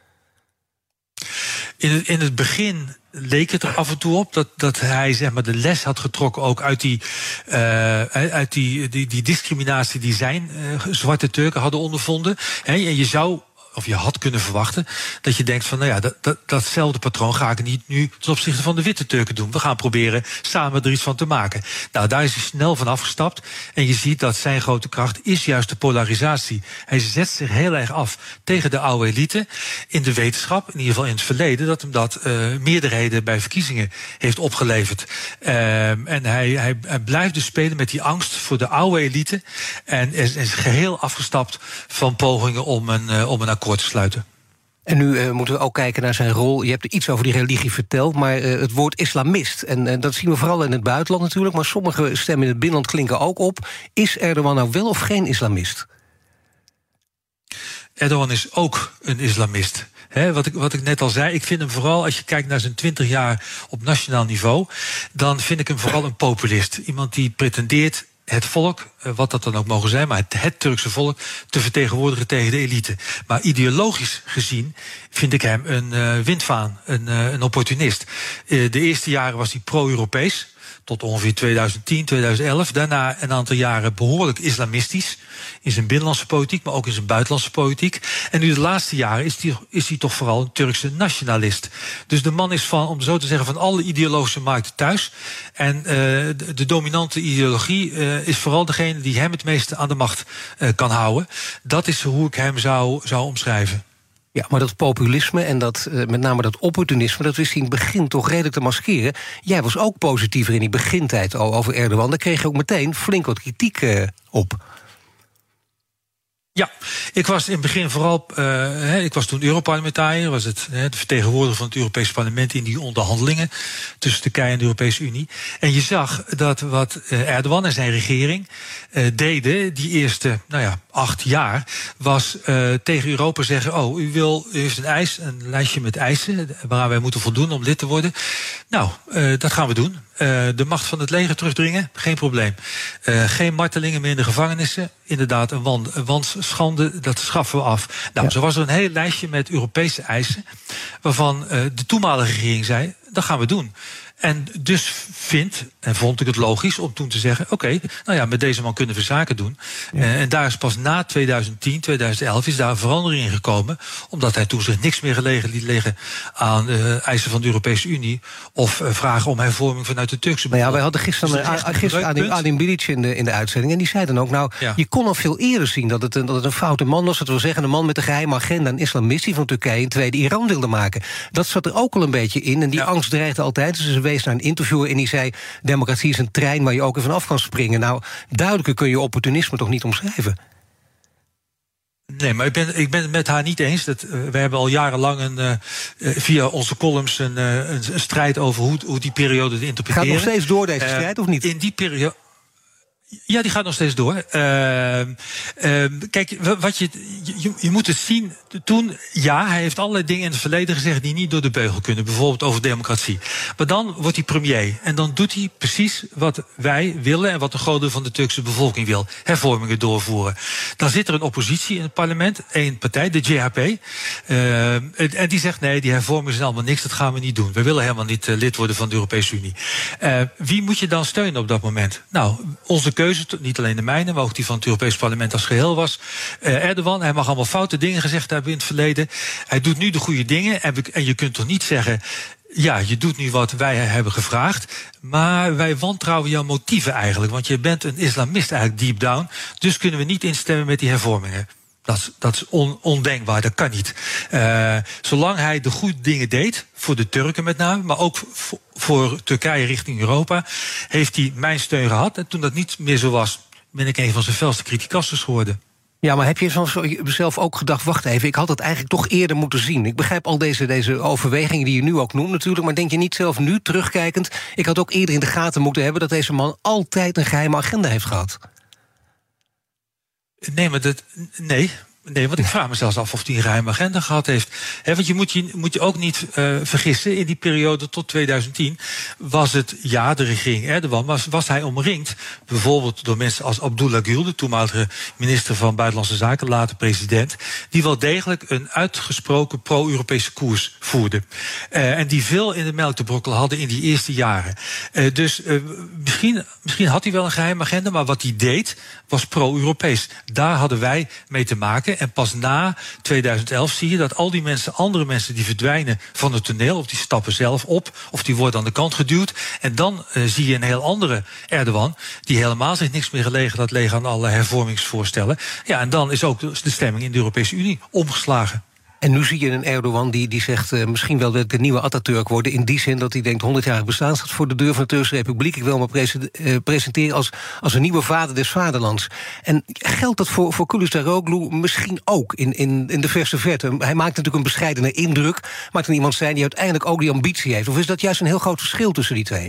In het begin leek het er af en toe op dat hij zeg maar de les had getrokken ook uit die discriminatie die zijn zwarte Turken hadden ondervonden. En je zou, of je had kunnen verwachten, dat je denkt van, nou ja, datzelfde patroon ga ik niet nu ten opzichte van de witte Turken doen. We gaan proberen samen er iets van te maken. Nou, daar is hij snel van afgestapt. En je ziet dat zijn grote kracht is juist de polarisatie. Hij zet zich heel erg af tegen de oude elite. In de wetenschap, in ieder geval in het verleden, dat hem dat meerderheden bij verkiezingen heeft opgeleverd. En hij blijft dus spelen met die angst voor de oude elite. En is geheel afgestapt van pogingen om een akkoord te sluiten. En nu moeten we ook kijken naar zijn rol. Je hebt er iets over die religie verteld, maar het woord islamist. En dat zien we vooral in het buitenland natuurlijk, maar sommige stemmen in het binnenland klinken ook op. Is Erdogan nou wel of geen islamist? Erdogan is ook een islamist. Wat ik net al zei, ik vind hem vooral, als je kijkt naar zijn 20 jaar op nationaal niveau, dan vind ik hem vooral een populist. Iemand die pretendeert het volk, wat dat dan ook mogen zijn, maar het Turkse volk te vertegenwoordigen tegen de elite. Maar ideologisch gezien vind ik hem een windvaan, een opportunist. De eerste jaren was hij pro-Europees, tot ongeveer 2010, 2011. Daarna een aantal jaren behoorlijk islamistisch in zijn binnenlandse politiek, maar ook in zijn buitenlandse politiek. En nu de laatste jaren is hij toch vooral een Turkse nationalist. Dus de man is van, om zo te zeggen, van alle ideologische markten thuis. En de dominante ideologie is vooral degene die hem het meeste aan de macht kan houden. Dat is hoe ik hem zou omschrijven. Ja, maar dat populisme en met name dat opportunisme, dat wist hij in het begin toch redelijk te maskeren. Jij was ook positiever in die begintijd over Erdogan. Daar kreeg je ook meteen flink wat kritiek op. Ja, ik was in het begin vooral, ik was toen Europarlementariër, was het de vertegenwoordiger van het Europese parlement in die onderhandelingen tussen Turkije en de Europese Unie. En je zag dat wat Erdogan en zijn regering deden, die eerste 8 jaar, was tegen Europa zeggen, u heeft een lijstje met eisen waaraan wij moeten voldoen om lid te worden. Nou, dat gaan we doen. De macht van het leger terugdringen, geen probleem. Geen martelingen meer in de gevangenissen. Inderdaad, een wanschande, dat schaffen we af. Nou, zo was er een heel lijstje met Europese eisen, waarvan de toenmalige regering zei, dat gaan we doen. En dus vond ik het logisch om toen te zeggen, oké, met deze man kunnen we zaken doen. Ja. En daar is pas na 2010, 2011 is daar een verandering in gekomen, omdat hij toen zich niks meer gelegen liet liggen aan eisen van de Europese Unie of vragen om hervorming vanuit de Turkse bevolking. Wij hadden gisteren Adem Bilic in de uitzending en die zei dan ook, je kon al veel eerder zien dat het een foute man was. Dat wil zeggen, een man met een geheime agenda, een islamist die van Turkije een tweede Iran wilde maken. Dat zat er ook al een beetje in en die angst dreigde altijd. Dus ze wees naar een interviewer en die zei, democratie is een trein waar je ook even af kan springen. Nou, duidelijker kun je opportunisme toch niet omschrijven? Nee, maar ik ben het met haar niet eens. We hebben al jarenlang via onze columns een strijd over hoe die periode te interpreteren. Gaat nog steeds door deze strijd, of niet? In die periode. Ja, die gaat nog steeds door. Kijk, je moet het zien. Toen, hij heeft allerlei dingen in het verleden gezegd die niet door de beugel kunnen. Bijvoorbeeld over democratie. Maar dan wordt hij premier. En dan doet hij precies wat wij willen en wat een groot deel van de Turkse bevolking wil. Hervormingen doorvoeren. Dan zit er een oppositie in het parlement. Eén partij, de CHP. En die zegt, nee, die hervormingen zijn allemaal niks. Dat gaan we niet doen. We willen helemaal niet lid worden van de Europese Unie. Wie moet je dan steunen op dat moment? Nou, onze keuze, niet alleen de mijne, maar ook die van het Europees Parlement als geheel was Erdogan. Hij mag allemaal foute dingen gezegd hebben in het verleden. Hij doet nu de goede dingen. En je kunt toch niet zeggen, je doet nu wat wij hebben gevraagd, maar wij wantrouwen jouw motieven eigenlijk. Want je bent een islamist eigenlijk deep down. Dus kunnen we niet instemmen met die hervormingen. Dat is ondenkbaar, dat kan niet. Zolang hij de goede dingen deed, voor de Turken met name, maar ook voor Turkije richting Europa, heeft hij mijn steun gehad. En toen dat niet meer zo was, ben ik een van zijn felste criticasters geworden. Ja, maar heb je zelf ook gedacht, wacht even, ik had het eigenlijk toch eerder moeten zien? Ik begrijp al deze overwegingen die je nu ook noemt natuurlijk, maar denk je niet zelf nu, terugkijkend, ik had ook eerder in de gaten moeten hebben dat deze man altijd een geheime agenda heeft gehad? Nee, want ik vraag me zelfs af of hij een geheime agenda gehad heeft. Want je moet je ook niet vergissen, in die periode tot 2010 was het, de regering Erdogan, was hij omringd, bijvoorbeeld door mensen als Abdullah Gül, de toenmalige minister van Buitenlandse Zaken, later president, die wel degelijk een uitgesproken pro-Europese koers voerde. En die veel in de melk te brokkelen hadden in die eerste jaren. Dus misschien had hij wel een geheime agenda, maar wat hij deed was pro-Europees. Daar hadden wij mee te maken. En pas na 2011 zie je dat al die mensen, andere mensen, die verdwijnen van het toneel, of die stappen zelf op, of die worden aan de kant geduwd. En dan zie je een heel andere Erdogan, die helemaal zich niks meer gelegen laat liggen aan alle hervormingsvoorstellen. Ja, en dan is ook de stemming in de Europese Unie omgeslagen. En nu zie je een Erdogan die zegt, misschien wel de nieuwe Atatürk worden, in die zin dat hij denkt 100-jarig bestaan staat voor de deur van de Turkse Republiek. Ik wil me presenteren als een nieuwe vader des vaderlands. En geldt dat voor Kılıçdaroğlu misschien ook in de verse verte? Hij maakt natuurlijk een bescheidene indruk, maar kan iemand zijn die uiteindelijk ook die ambitie heeft? Of is dat juist een heel groot verschil tussen die twee?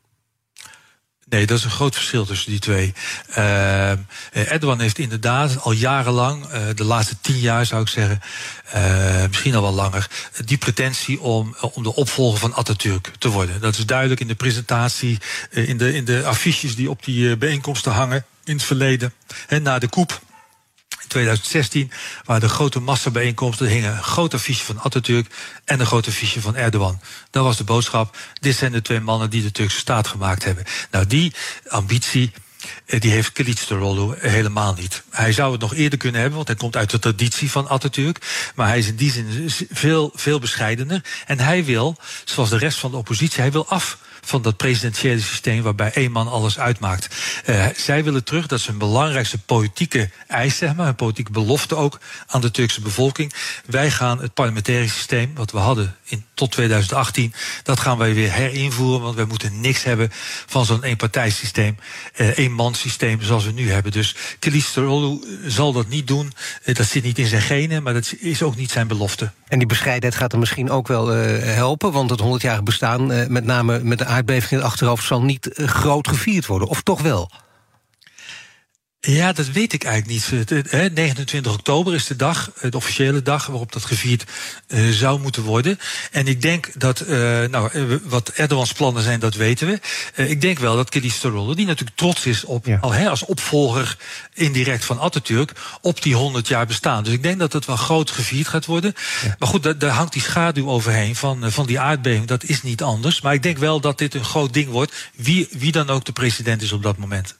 Nee, dat is een groot verschil tussen die twee. Erdogan heeft inderdaad al jarenlang, de laatste 10 jaar zou ik zeggen, misschien al wel langer, die pretentie om de opvolger van Atatürk te worden. Dat is duidelijk in de presentatie, in de affiches die op die bijeenkomsten hangen in het verleden. Na de coup in 2016 waren de grote massabijeenkomsten, er hing een groot affiche van Atatürk en een groot affiche van Erdogan. Dat was de boodschap. Dit zijn de twee mannen die de Turkse staat gemaakt hebben. Nou, die ambitie, die heeft Kılıçdaroğlu helemaal niet. Hij zou het nog eerder kunnen hebben, want hij komt uit de traditie van Atatürk. Maar hij is in die zin veel bescheidener. En hij wil, zoals de rest van de oppositie, hij wil af van dat presidentiële systeem waarbij één man alles uitmaakt. Zij willen terug, dat is hun belangrijkste politieke eis, zeg maar, een politieke belofte ook aan de Turkse bevolking. Wij gaan het parlementaire systeem, wat we hadden tot 2018, dat gaan wij weer herinvoeren, want wij moeten niks hebben van zo'n eenpartijsysteem, eenmanssysteem zoals we nu hebben. Dus Kılıçdaroğlu zal dat niet doen, dat zit niet in zijn genen, maar dat is ook niet zijn belofte. En die bescheidenheid gaat er misschien ook wel helpen, want het 100-jarig bestaan, met name met de aardbeving in het achterhoofd, zal niet groot gevierd worden, of toch wel? Ja, dat weet ik eigenlijk niet. 29 oktober is de dag, de officiële dag waarop dat gevierd zou moeten worden. En ik denk dat, wat Erdogans plannen zijn, dat weten we. Ik denk wel dat Kılıçdaroğlu, die natuurlijk trots is op, als opvolger indirect van Atatürk, op die 100 jaar bestaan. Dus ik denk dat het wel groot gevierd gaat worden. Ja. Maar goed, daar hangt die schaduw overheen van die aardbeving. Dat is niet anders. Maar ik denk wel dat dit een groot ding wordt, wie dan ook de president is op dat moment.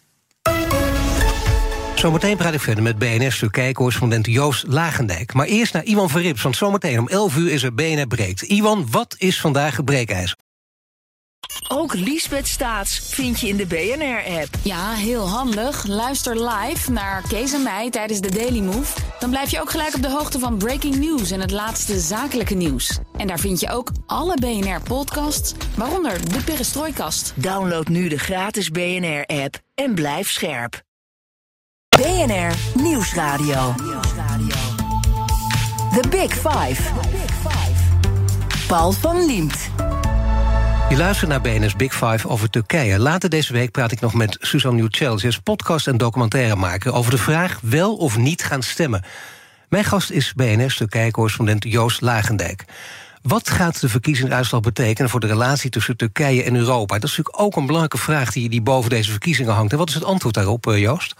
Zometeen praat ik verder met BNR's Turkije-correspondent Joost Lagendijk. Maar eerst naar Iwan Verrips, want zometeen om 11 uur is er BNR Breekt. Iwan, wat is vandaag het breekijzer? Ook Liesbeth Staats vind je in de BNR-app. Ja, heel handig. Luister live naar Kees en mij tijdens de Daily Move. Dan blijf je ook gelijk op de hoogte van breaking news en het laatste zakelijke nieuws. En daar vind je ook alle BNR-podcasts, waaronder de Perestrooikast. Download nu de gratis BNR-app en blijf scherp. BNR Nieuwsradio. The Big Five. Paul van Liemt. Je luistert naar BNR's Big Five over Turkije. Later deze week praat ik nog met Suzanne Yücel. Ze is podcast- en documentairemaker over de vraag wel of niet gaan stemmen. Mijn gast is BNR's Turkije-correspondent Joost Lagendijk. Wat gaat de verkiezingsuitslag betekenen voor de relatie tussen Turkije en Europa? Dat is natuurlijk ook een belangrijke vraag die boven deze verkiezingen hangt. En wat is het antwoord daarop, Joost?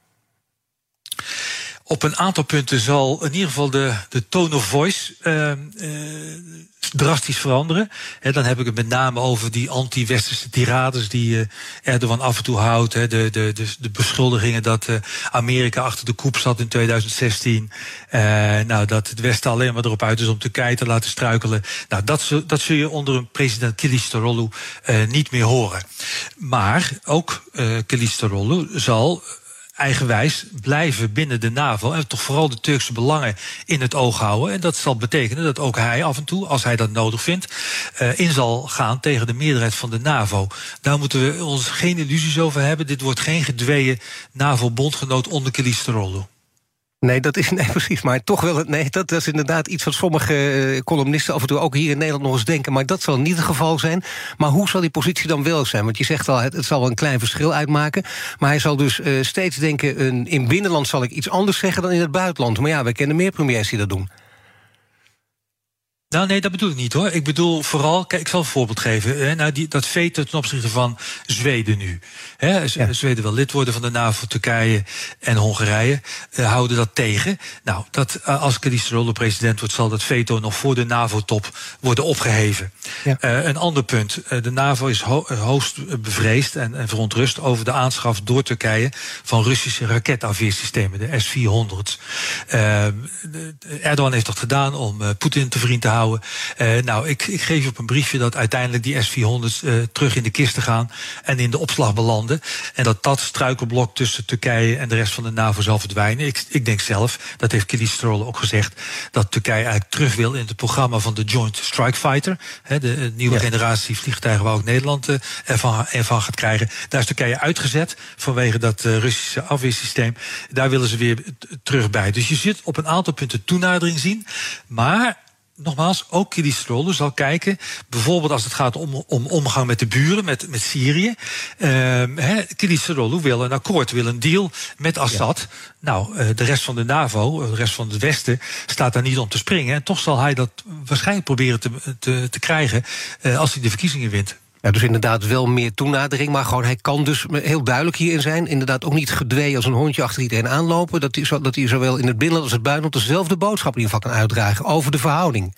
Op een aantal punten zal in ieder geval de tone of voice drastisch veranderen. Dan heb ik het met name over die anti-westerse tirades die Erdogan af en toe houdt. De beschuldigingen dat Amerika achter de coup zat in 2016. Dat het Westen alleen maar erop uit is om Turkije te laten struikelen. Nou, dat zul je onder een president Kılıçdaroğlu niet meer horen. Maar ook Kılıçdaroğlu zal eigenwijs blijven binnen de NAVO en toch vooral de Turkse belangen in het oog houden. En dat zal betekenen dat ook hij af en toe, als hij dat nodig vindt, in zal gaan tegen de meerderheid van de NAVO. Daar moeten we ons geen illusies over hebben. Dit wordt geen gedweeën NAVO-bondgenoot onder Kılıçdaroğlu. Nee, precies. Maar toch wel. Nee, dat is inderdaad iets wat sommige columnisten af en toe ook hier in Nederland nog eens denken. Maar dat zal niet het geval zijn. Maar hoe zal die positie dan wel zijn? Want je zegt al, het zal wel een klein verschil uitmaken. Maar hij zal dus steeds denken, in binnenland zal ik iets anders zeggen dan in het buitenland. Maar ja, we kennen meer premiers die dat doen. Nou, nee, dat bedoel ik niet, hoor. Ik bedoel vooral, kijk, ik zal een voorbeeld geven. Dat veto ten opzichte van Zweden nu. Zweden wil lid worden van de NAVO, Turkije en Hongarije houden dat tegen. Nou, als Kılıçdaroğlu president wordt, zal dat veto nog voor de NAVO-top worden opgeheven. Ja. Een ander punt. De NAVO is hoogst bevreesd en verontrust over de aanschaf door Turkije van Russische raketafweersystemen, de S-400's. Erdogan heeft dat gedaan om Poetin te vriend te houden. Ik geef op een briefje dat uiteindelijk die S-400's terug in de kisten gaan en in de opslag belanden. En dat struikelblok tussen Turkije en de rest van de NAVO zal verdwijnen. Ik denk zelf, dat heeft Kılıçdaroğlu ook gezegd, dat Turkije eigenlijk terug wil in het programma van de Joint Strike Fighter. De nieuwe generatie vliegtuigen waar ook Nederland ervan gaat krijgen. Daar is Turkije uitgezet vanwege dat Russische afweersysteem. Daar willen ze weer terug bij. Dus je zit op een aantal punten toenadering zien. Maar nogmaals, ook Kılıçdaroğlu zal kijken, bijvoorbeeld als het gaat om omgang met de buren, met Syrië. Kılıçdaroğlu wil een akkoord, wil een deal met Assad. Ja. Nou, de rest van de NAVO, de rest van het Westen, staat daar niet om te springen. En toch zal hij dat waarschijnlijk proberen te krijgen als hij de verkiezingen wint. Ja, dus inderdaad wel meer toenadering, maar gewoon hij kan dus heel duidelijk hierin zijn. Inderdaad ook niet gedwee als een hondje achter iedereen aanlopen. Dat hij zowel in het binnenland als het buitenland dezelfde boodschap in ieder geval kan uitdragen over de verhouding.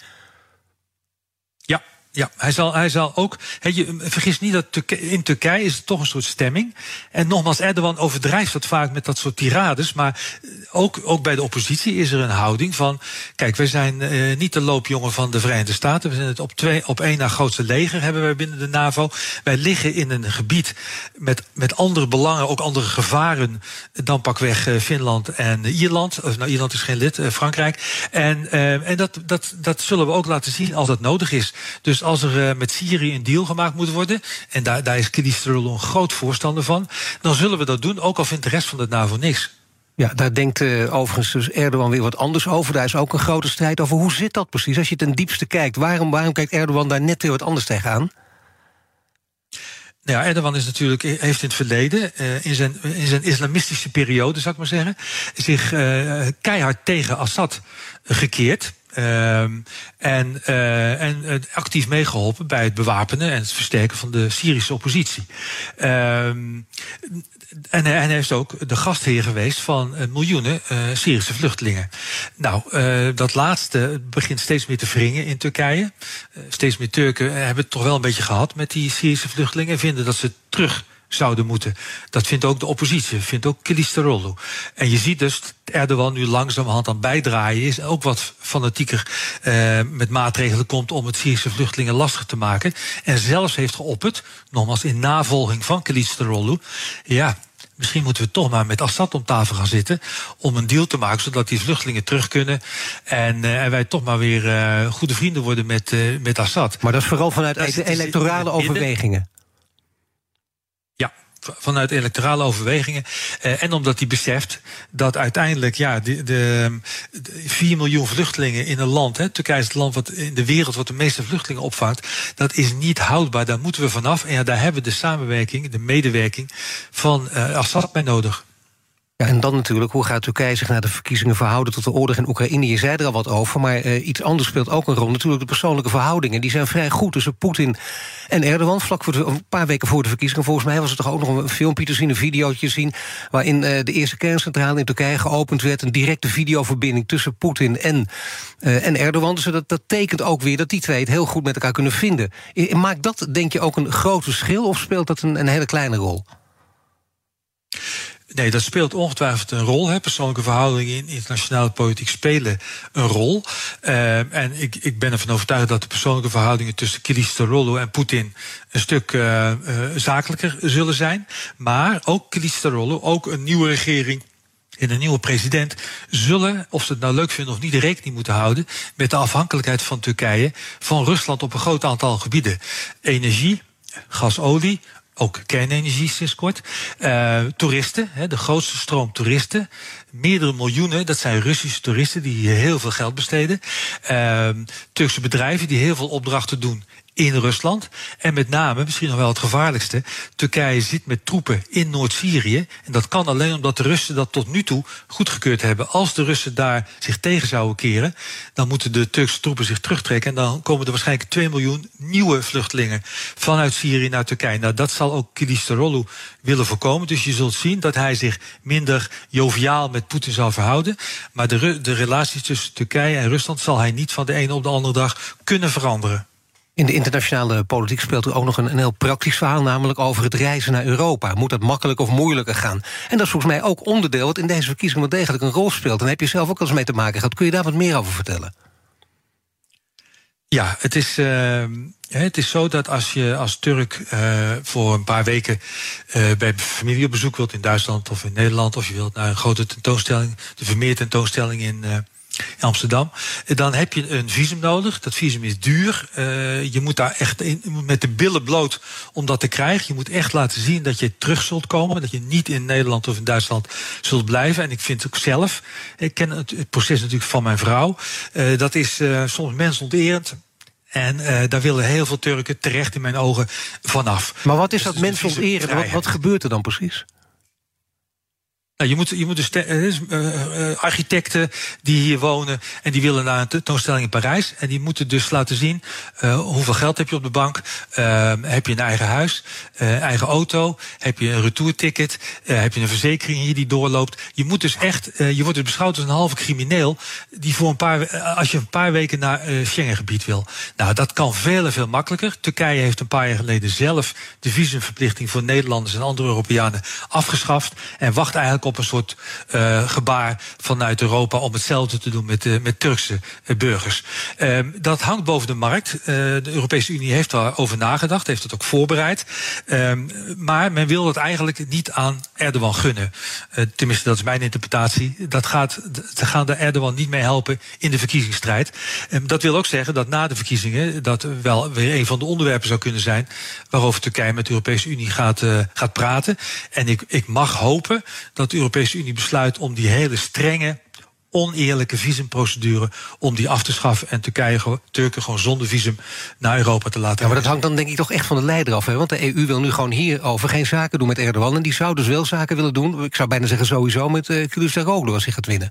Ja, hij zal ook. Vergis niet dat in Turkije is het toch een soort stemming. En nogmaals, Erdogan overdrijft dat vaak met dat soort tirades. Maar ook bij de oppositie is er een houding van, kijk, wij zijn niet de loopjongen van de Verenigde Staten. We zijn het op één na grootste leger hebben wij binnen de NAVO. Wij liggen in een gebied met andere belangen, ook andere gevaren dan pakweg Finland en Ierland. Ierland is geen lid, Frankrijk. En dat zullen we ook laten zien als dat nodig is. Dus als er met Syrië een deal gemaakt moet worden, en daar is Kılıçdaroğlu een groot voorstander van, dan zullen we dat doen, ook al vindt de rest van de NAVO niks. Ja, daar denkt overigens dus Erdogan weer wat anders over. Daar is ook een grote strijd over. Hoe zit dat precies? Als je ten diepste kijkt, waarom kijkt Erdogan daar net weer wat anders tegenaan? Nou ja, Erdogan heeft in het verleden, in zijn islamistische periode, zou ik maar zeggen, zich keihard tegen Assad gekeerd. En actief meegeholpen bij het bewapenen en het versterken van de Syrische oppositie. En hij is ook de gastheer geweest van miljoenen Syrische vluchtelingen. Nou, dat laatste begint steeds meer te wringen in Turkije. Steeds meer Turken hebben het toch wel een beetje gehad met die Syrische vluchtelingen en vinden dat ze terug zouden moeten. Dat vindt ook de oppositie, vindt ook Kılıçdaroğlu. En je ziet dus dat Erdogan nu langzamerhand aan bijdraaien is, ook wat fanatieker met maatregelen komt om het Syrische vluchtelingen lastig te maken. En zelfs heeft geopperd, nogmaals in navolging van Kılıçdaroğlu, ja, misschien moeten we toch maar met Assad om tafel gaan zitten om een deal te maken, zodat die vluchtelingen terug kunnen en wij toch maar weer goede vrienden worden met Assad. Maar dat is vooral vanuit electorale overwegingen. Vanuit electorale overwegingen. En omdat hij beseft dat uiteindelijk de 4 miljoen vluchtelingen in een land, Turkije is het land in de wereld wat de meeste vluchtelingen opvangt, dat is niet houdbaar. Daar moeten we vanaf. En daar hebben we de samenwerking, de medewerking van Assad bij nodig. Ja, en dan natuurlijk, hoe gaat Turkije zich na de verkiezingen verhouden tot de oorlog in Oekraïne? Je zei er al wat over, maar iets anders speelt ook een rol. Natuurlijk de persoonlijke verhoudingen, die zijn vrij goed tussen Poetin en Erdogan. Een paar weken voor de verkiezingen, volgens mij was er toch ook nog een filmpje te zien, een videootje te zien, waarin de eerste kerncentrale in Turkije geopend werd, een directe videoverbinding tussen Poetin en Erdogan. Dus dat tekent ook weer dat die twee het heel goed met elkaar kunnen vinden. Maakt dat, denk je, ook een groot verschil, of speelt dat een hele kleine rol? Nee, dat speelt ongetwijfeld een rol. Persoonlijke verhoudingen in internationale politiek spelen een rol. En ik ben ervan overtuigd dat de persoonlijke verhoudingen tussen Kılıçdaroğlu en Poetin een stuk zakelijker zullen zijn. Maar ook Kılıçdaroğlu, ook een nieuwe regering en een nieuwe president zullen, of ze het nou leuk vinden of niet, rekening moeten houden met de afhankelijkheid van Turkije van Rusland op een groot aantal gebieden. Energie, gas, olie, ook kernenergie sinds kort. Toeristen, de grootste stroom toeristen. Meerdere miljoenen, dat zijn Russische toeristen die hier heel veel geld besteden. Turkse bedrijven die heel veel opdrachten doen in Rusland. En met name, misschien nog wel het gevaarlijkste, Turkije zit met troepen in Noord-Syrië. En dat kan alleen omdat de Russen dat tot nu toe goedgekeurd hebben. Als de Russen daar zich tegen zouden keren, dan moeten de Turkse troepen zich terugtrekken. En dan komen er waarschijnlijk 2 miljoen nieuwe vluchtelingen vanuit Syrië naar Turkije. Nou, dat zal ook Kılıçdaroğlu willen voorkomen. Dus je zult zien dat hij zich minder joviaal met Poetin zal verhouden. Maar de relaties tussen Turkije en Rusland zal hij niet van de ene op de andere dag kunnen veranderen. In de internationale politiek speelt er ook nog een heel praktisch verhaal, namelijk over het reizen naar Europa. Moet dat makkelijk of moeilijker gaan? En dat is volgens mij ook onderdeel wat in deze verkiezingen wel degelijk een rol speelt. En daar heb je zelf ook wel eens mee te maken gehad. Kun je daar wat meer over vertellen? Ja, het is zo dat als je als Turk voor een paar weken bij familie op bezoek wilt in Duitsland of in Nederland, of je wilt naar een grote tentoonstelling, de Vermeer tentoonstelling in Amsterdam, dan heb je een visum nodig. Dat visum is duur. Je moet daar echt met de billen bloot om dat te krijgen. Je moet echt laten zien dat je terug zult komen, dat je niet in Nederland of in Duitsland zult blijven. En ik vind ook zelf, ik ken het proces natuurlijk van mijn vrouw, dat is soms mensonterend. En daar willen heel veel Turken terecht in mijn ogen vanaf. Maar wat is dat mensonterend? Wat gebeurt er dan precies? Nou, je moet dus architecten die hier wonen en die willen naar een tentoonstelling in Parijs. En die moeten dus laten zien hoeveel geld heb je op de bank. Heb je een eigen huis, eigen auto, heb je een retourticket, heb je een verzekering hier die doorloopt. Je moet dus echt, je wordt dus beschouwd als een halve crimineel die als je een paar weken naar Schengengebied wil. Nou, dat kan veel makkelijker. Turkije heeft een paar jaar geleden zelf de visumverplichting voor Nederlanders en andere Europeanen afgeschaft en wacht eigenlijk op een soort gebaar vanuit Europa om hetzelfde te doen met Turkse burgers. Dat hangt boven de markt. De Europese Unie heeft daarover nagedacht, heeft het ook voorbereid. Maar men wil het eigenlijk niet aan Erdogan gunnen. Tenminste, dat is mijn interpretatie. Ze gaan de Erdogan niet mee helpen in de verkiezingsstrijd. Dat wil ook zeggen dat na de verkiezingen dat wel weer een van de onderwerpen zou kunnen zijn waarover Turkije met de Europese Unie gaat praten. En ik mag hopen dat de Europese Unie besluit om die hele strenge, oneerlijke visumprocedure om die af te schaffen en Turken gewoon zonder visum naar Europa te laten. Ja, maar dat hangt dan denk ik toch echt van de leider af. Hè? Want de EU wil nu gewoon hierover geen zaken doen met Erdogan. En die zou dus wel zaken willen doen. Ik zou bijna zeggen sowieso met Kılıçdaroğlu als hij gaat winnen.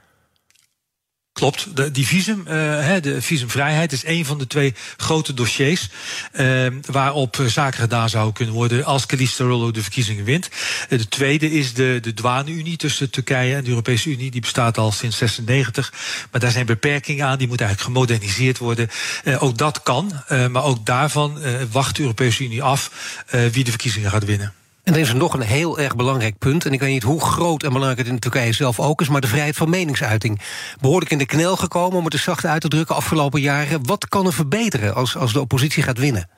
Klopt, de visumvrijheid is een van de 2 grote dossiers waarop zaken gedaan zouden kunnen worden als Kılıçdaroğlu de verkiezingen wint. De tweede is de douane-unie tussen Turkije en de Europese Unie. Die bestaat al sinds 1996, maar daar zijn beperkingen aan. Die moet eigenlijk gemoderniseerd worden. Ook dat kan, maar ook daarvan wacht de Europese Unie af wie de verkiezingen gaat winnen. En er is nog een heel erg belangrijk punt, en ik weet niet hoe groot en belangrijk het in Turkije zelf ook is, maar de vrijheid van meningsuiting. Behoorlijk in de knel gekomen, om het er zacht uit te drukken, afgelopen jaren. Wat kan er verbeteren als de oppositie gaat winnen?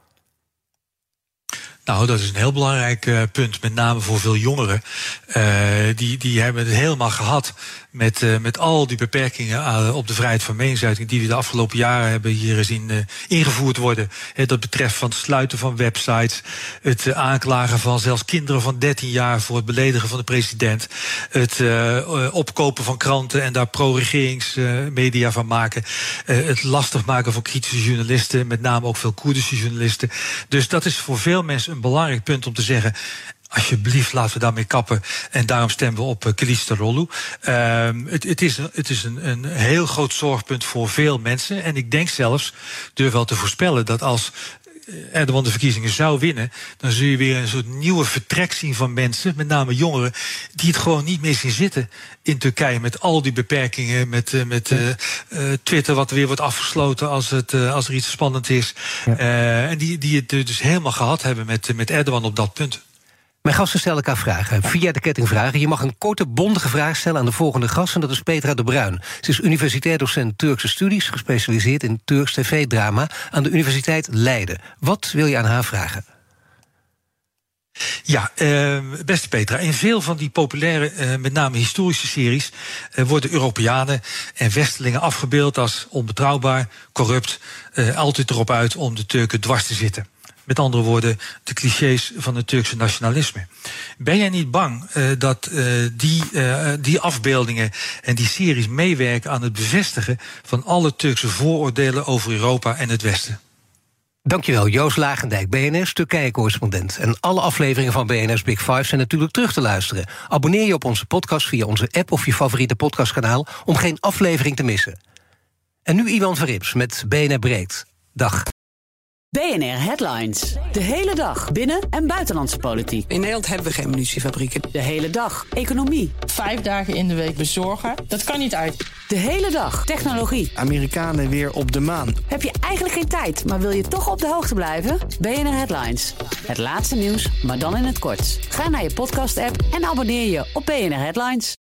Nou, dat is een heel belangrijk punt, met name voor veel jongeren. Die hebben het helemaal gehad met al die beperkingen op de vrijheid van meningsuiting die we de afgelopen jaren hebben hier zien ingevoerd worden. Dat betreft van het sluiten van websites, het aanklagen van zelfs kinderen van 13 jaar voor het beledigen van de president, het opkopen van kranten en daar pro-regeringsmedia van maken, het lastig maken voor kritische journalisten, met name ook veel Koerdische journalisten. Dus dat is voor veel mensen een belangrijk punt om te zeggen, alsjeblieft, laten we daarmee kappen. En daarom stemmen we op Kılıçdaroğlu. Het is een heel groot zorgpunt voor veel mensen. En ik denk zelfs, durf wel te voorspellen, dat als Erdogan de verkiezingen zou winnen, dan zul je weer een soort nieuwe vertrek zien van mensen, met name jongeren, die het gewoon niet meer zien zitten in Turkije met al die beperkingen, met Twitter wat weer wordt afgesloten als er iets spannend is. Ja. En die het dus helemaal gehad hebben met Erdogan op dat punt. Mijn gasten stellen elkaar vragen via de kettingvragen. Je mag een korte, bondige vraag stellen aan de volgende gast, en dat is Petra de Bruin. Ze is universitair docent Turkse studies, gespecialiseerd in Turks tv-drama aan de Universiteit Leiden. Wat wil je aan haar vragen? Ja, beste Petra, in veel van die populaire, met name historische series, worden Europeanen en Westelingen afgebeeld als onbetrouwbaar, corrupt, altijd erop uit om de Turken dwars te zitten. Met andere woorden, de clichés van het Turkse nationalisme. Ben jij niet bang dat die afbeeldingen en die series meewerken aan het bevestigen van alle Turkse vooroordelen over Europa en het Westen? Dankjewel, Joost Lagendijk, BNR's Turkije-correspondent. En alle afleveringen van BNR's Big Five zijn natuurlijk terug te luisteren. Abonneer je op onze podcast via onze app of je favoriete podcastkanaal om geen aflevering te missen. En nu Iwan Verrips met BNR Breed. Dag. BNR Headlines. De hele dag binnen- en buitenlandse politiek. In Nederland hebben we geen munitiefabrieken. De hele dag economie. 5 dagen in de week bezorgen, dat kan niet uit. De hele dag technologie. Amerikanen weer op de maan. Heb je eigenlijk geen tijd, maar wil je toch op de hoogte blijven? BNR Headlines. Het laatste nieuws, maar dan in het kort. Ga naar je podcast-app en abonneer je op BNR Headlines.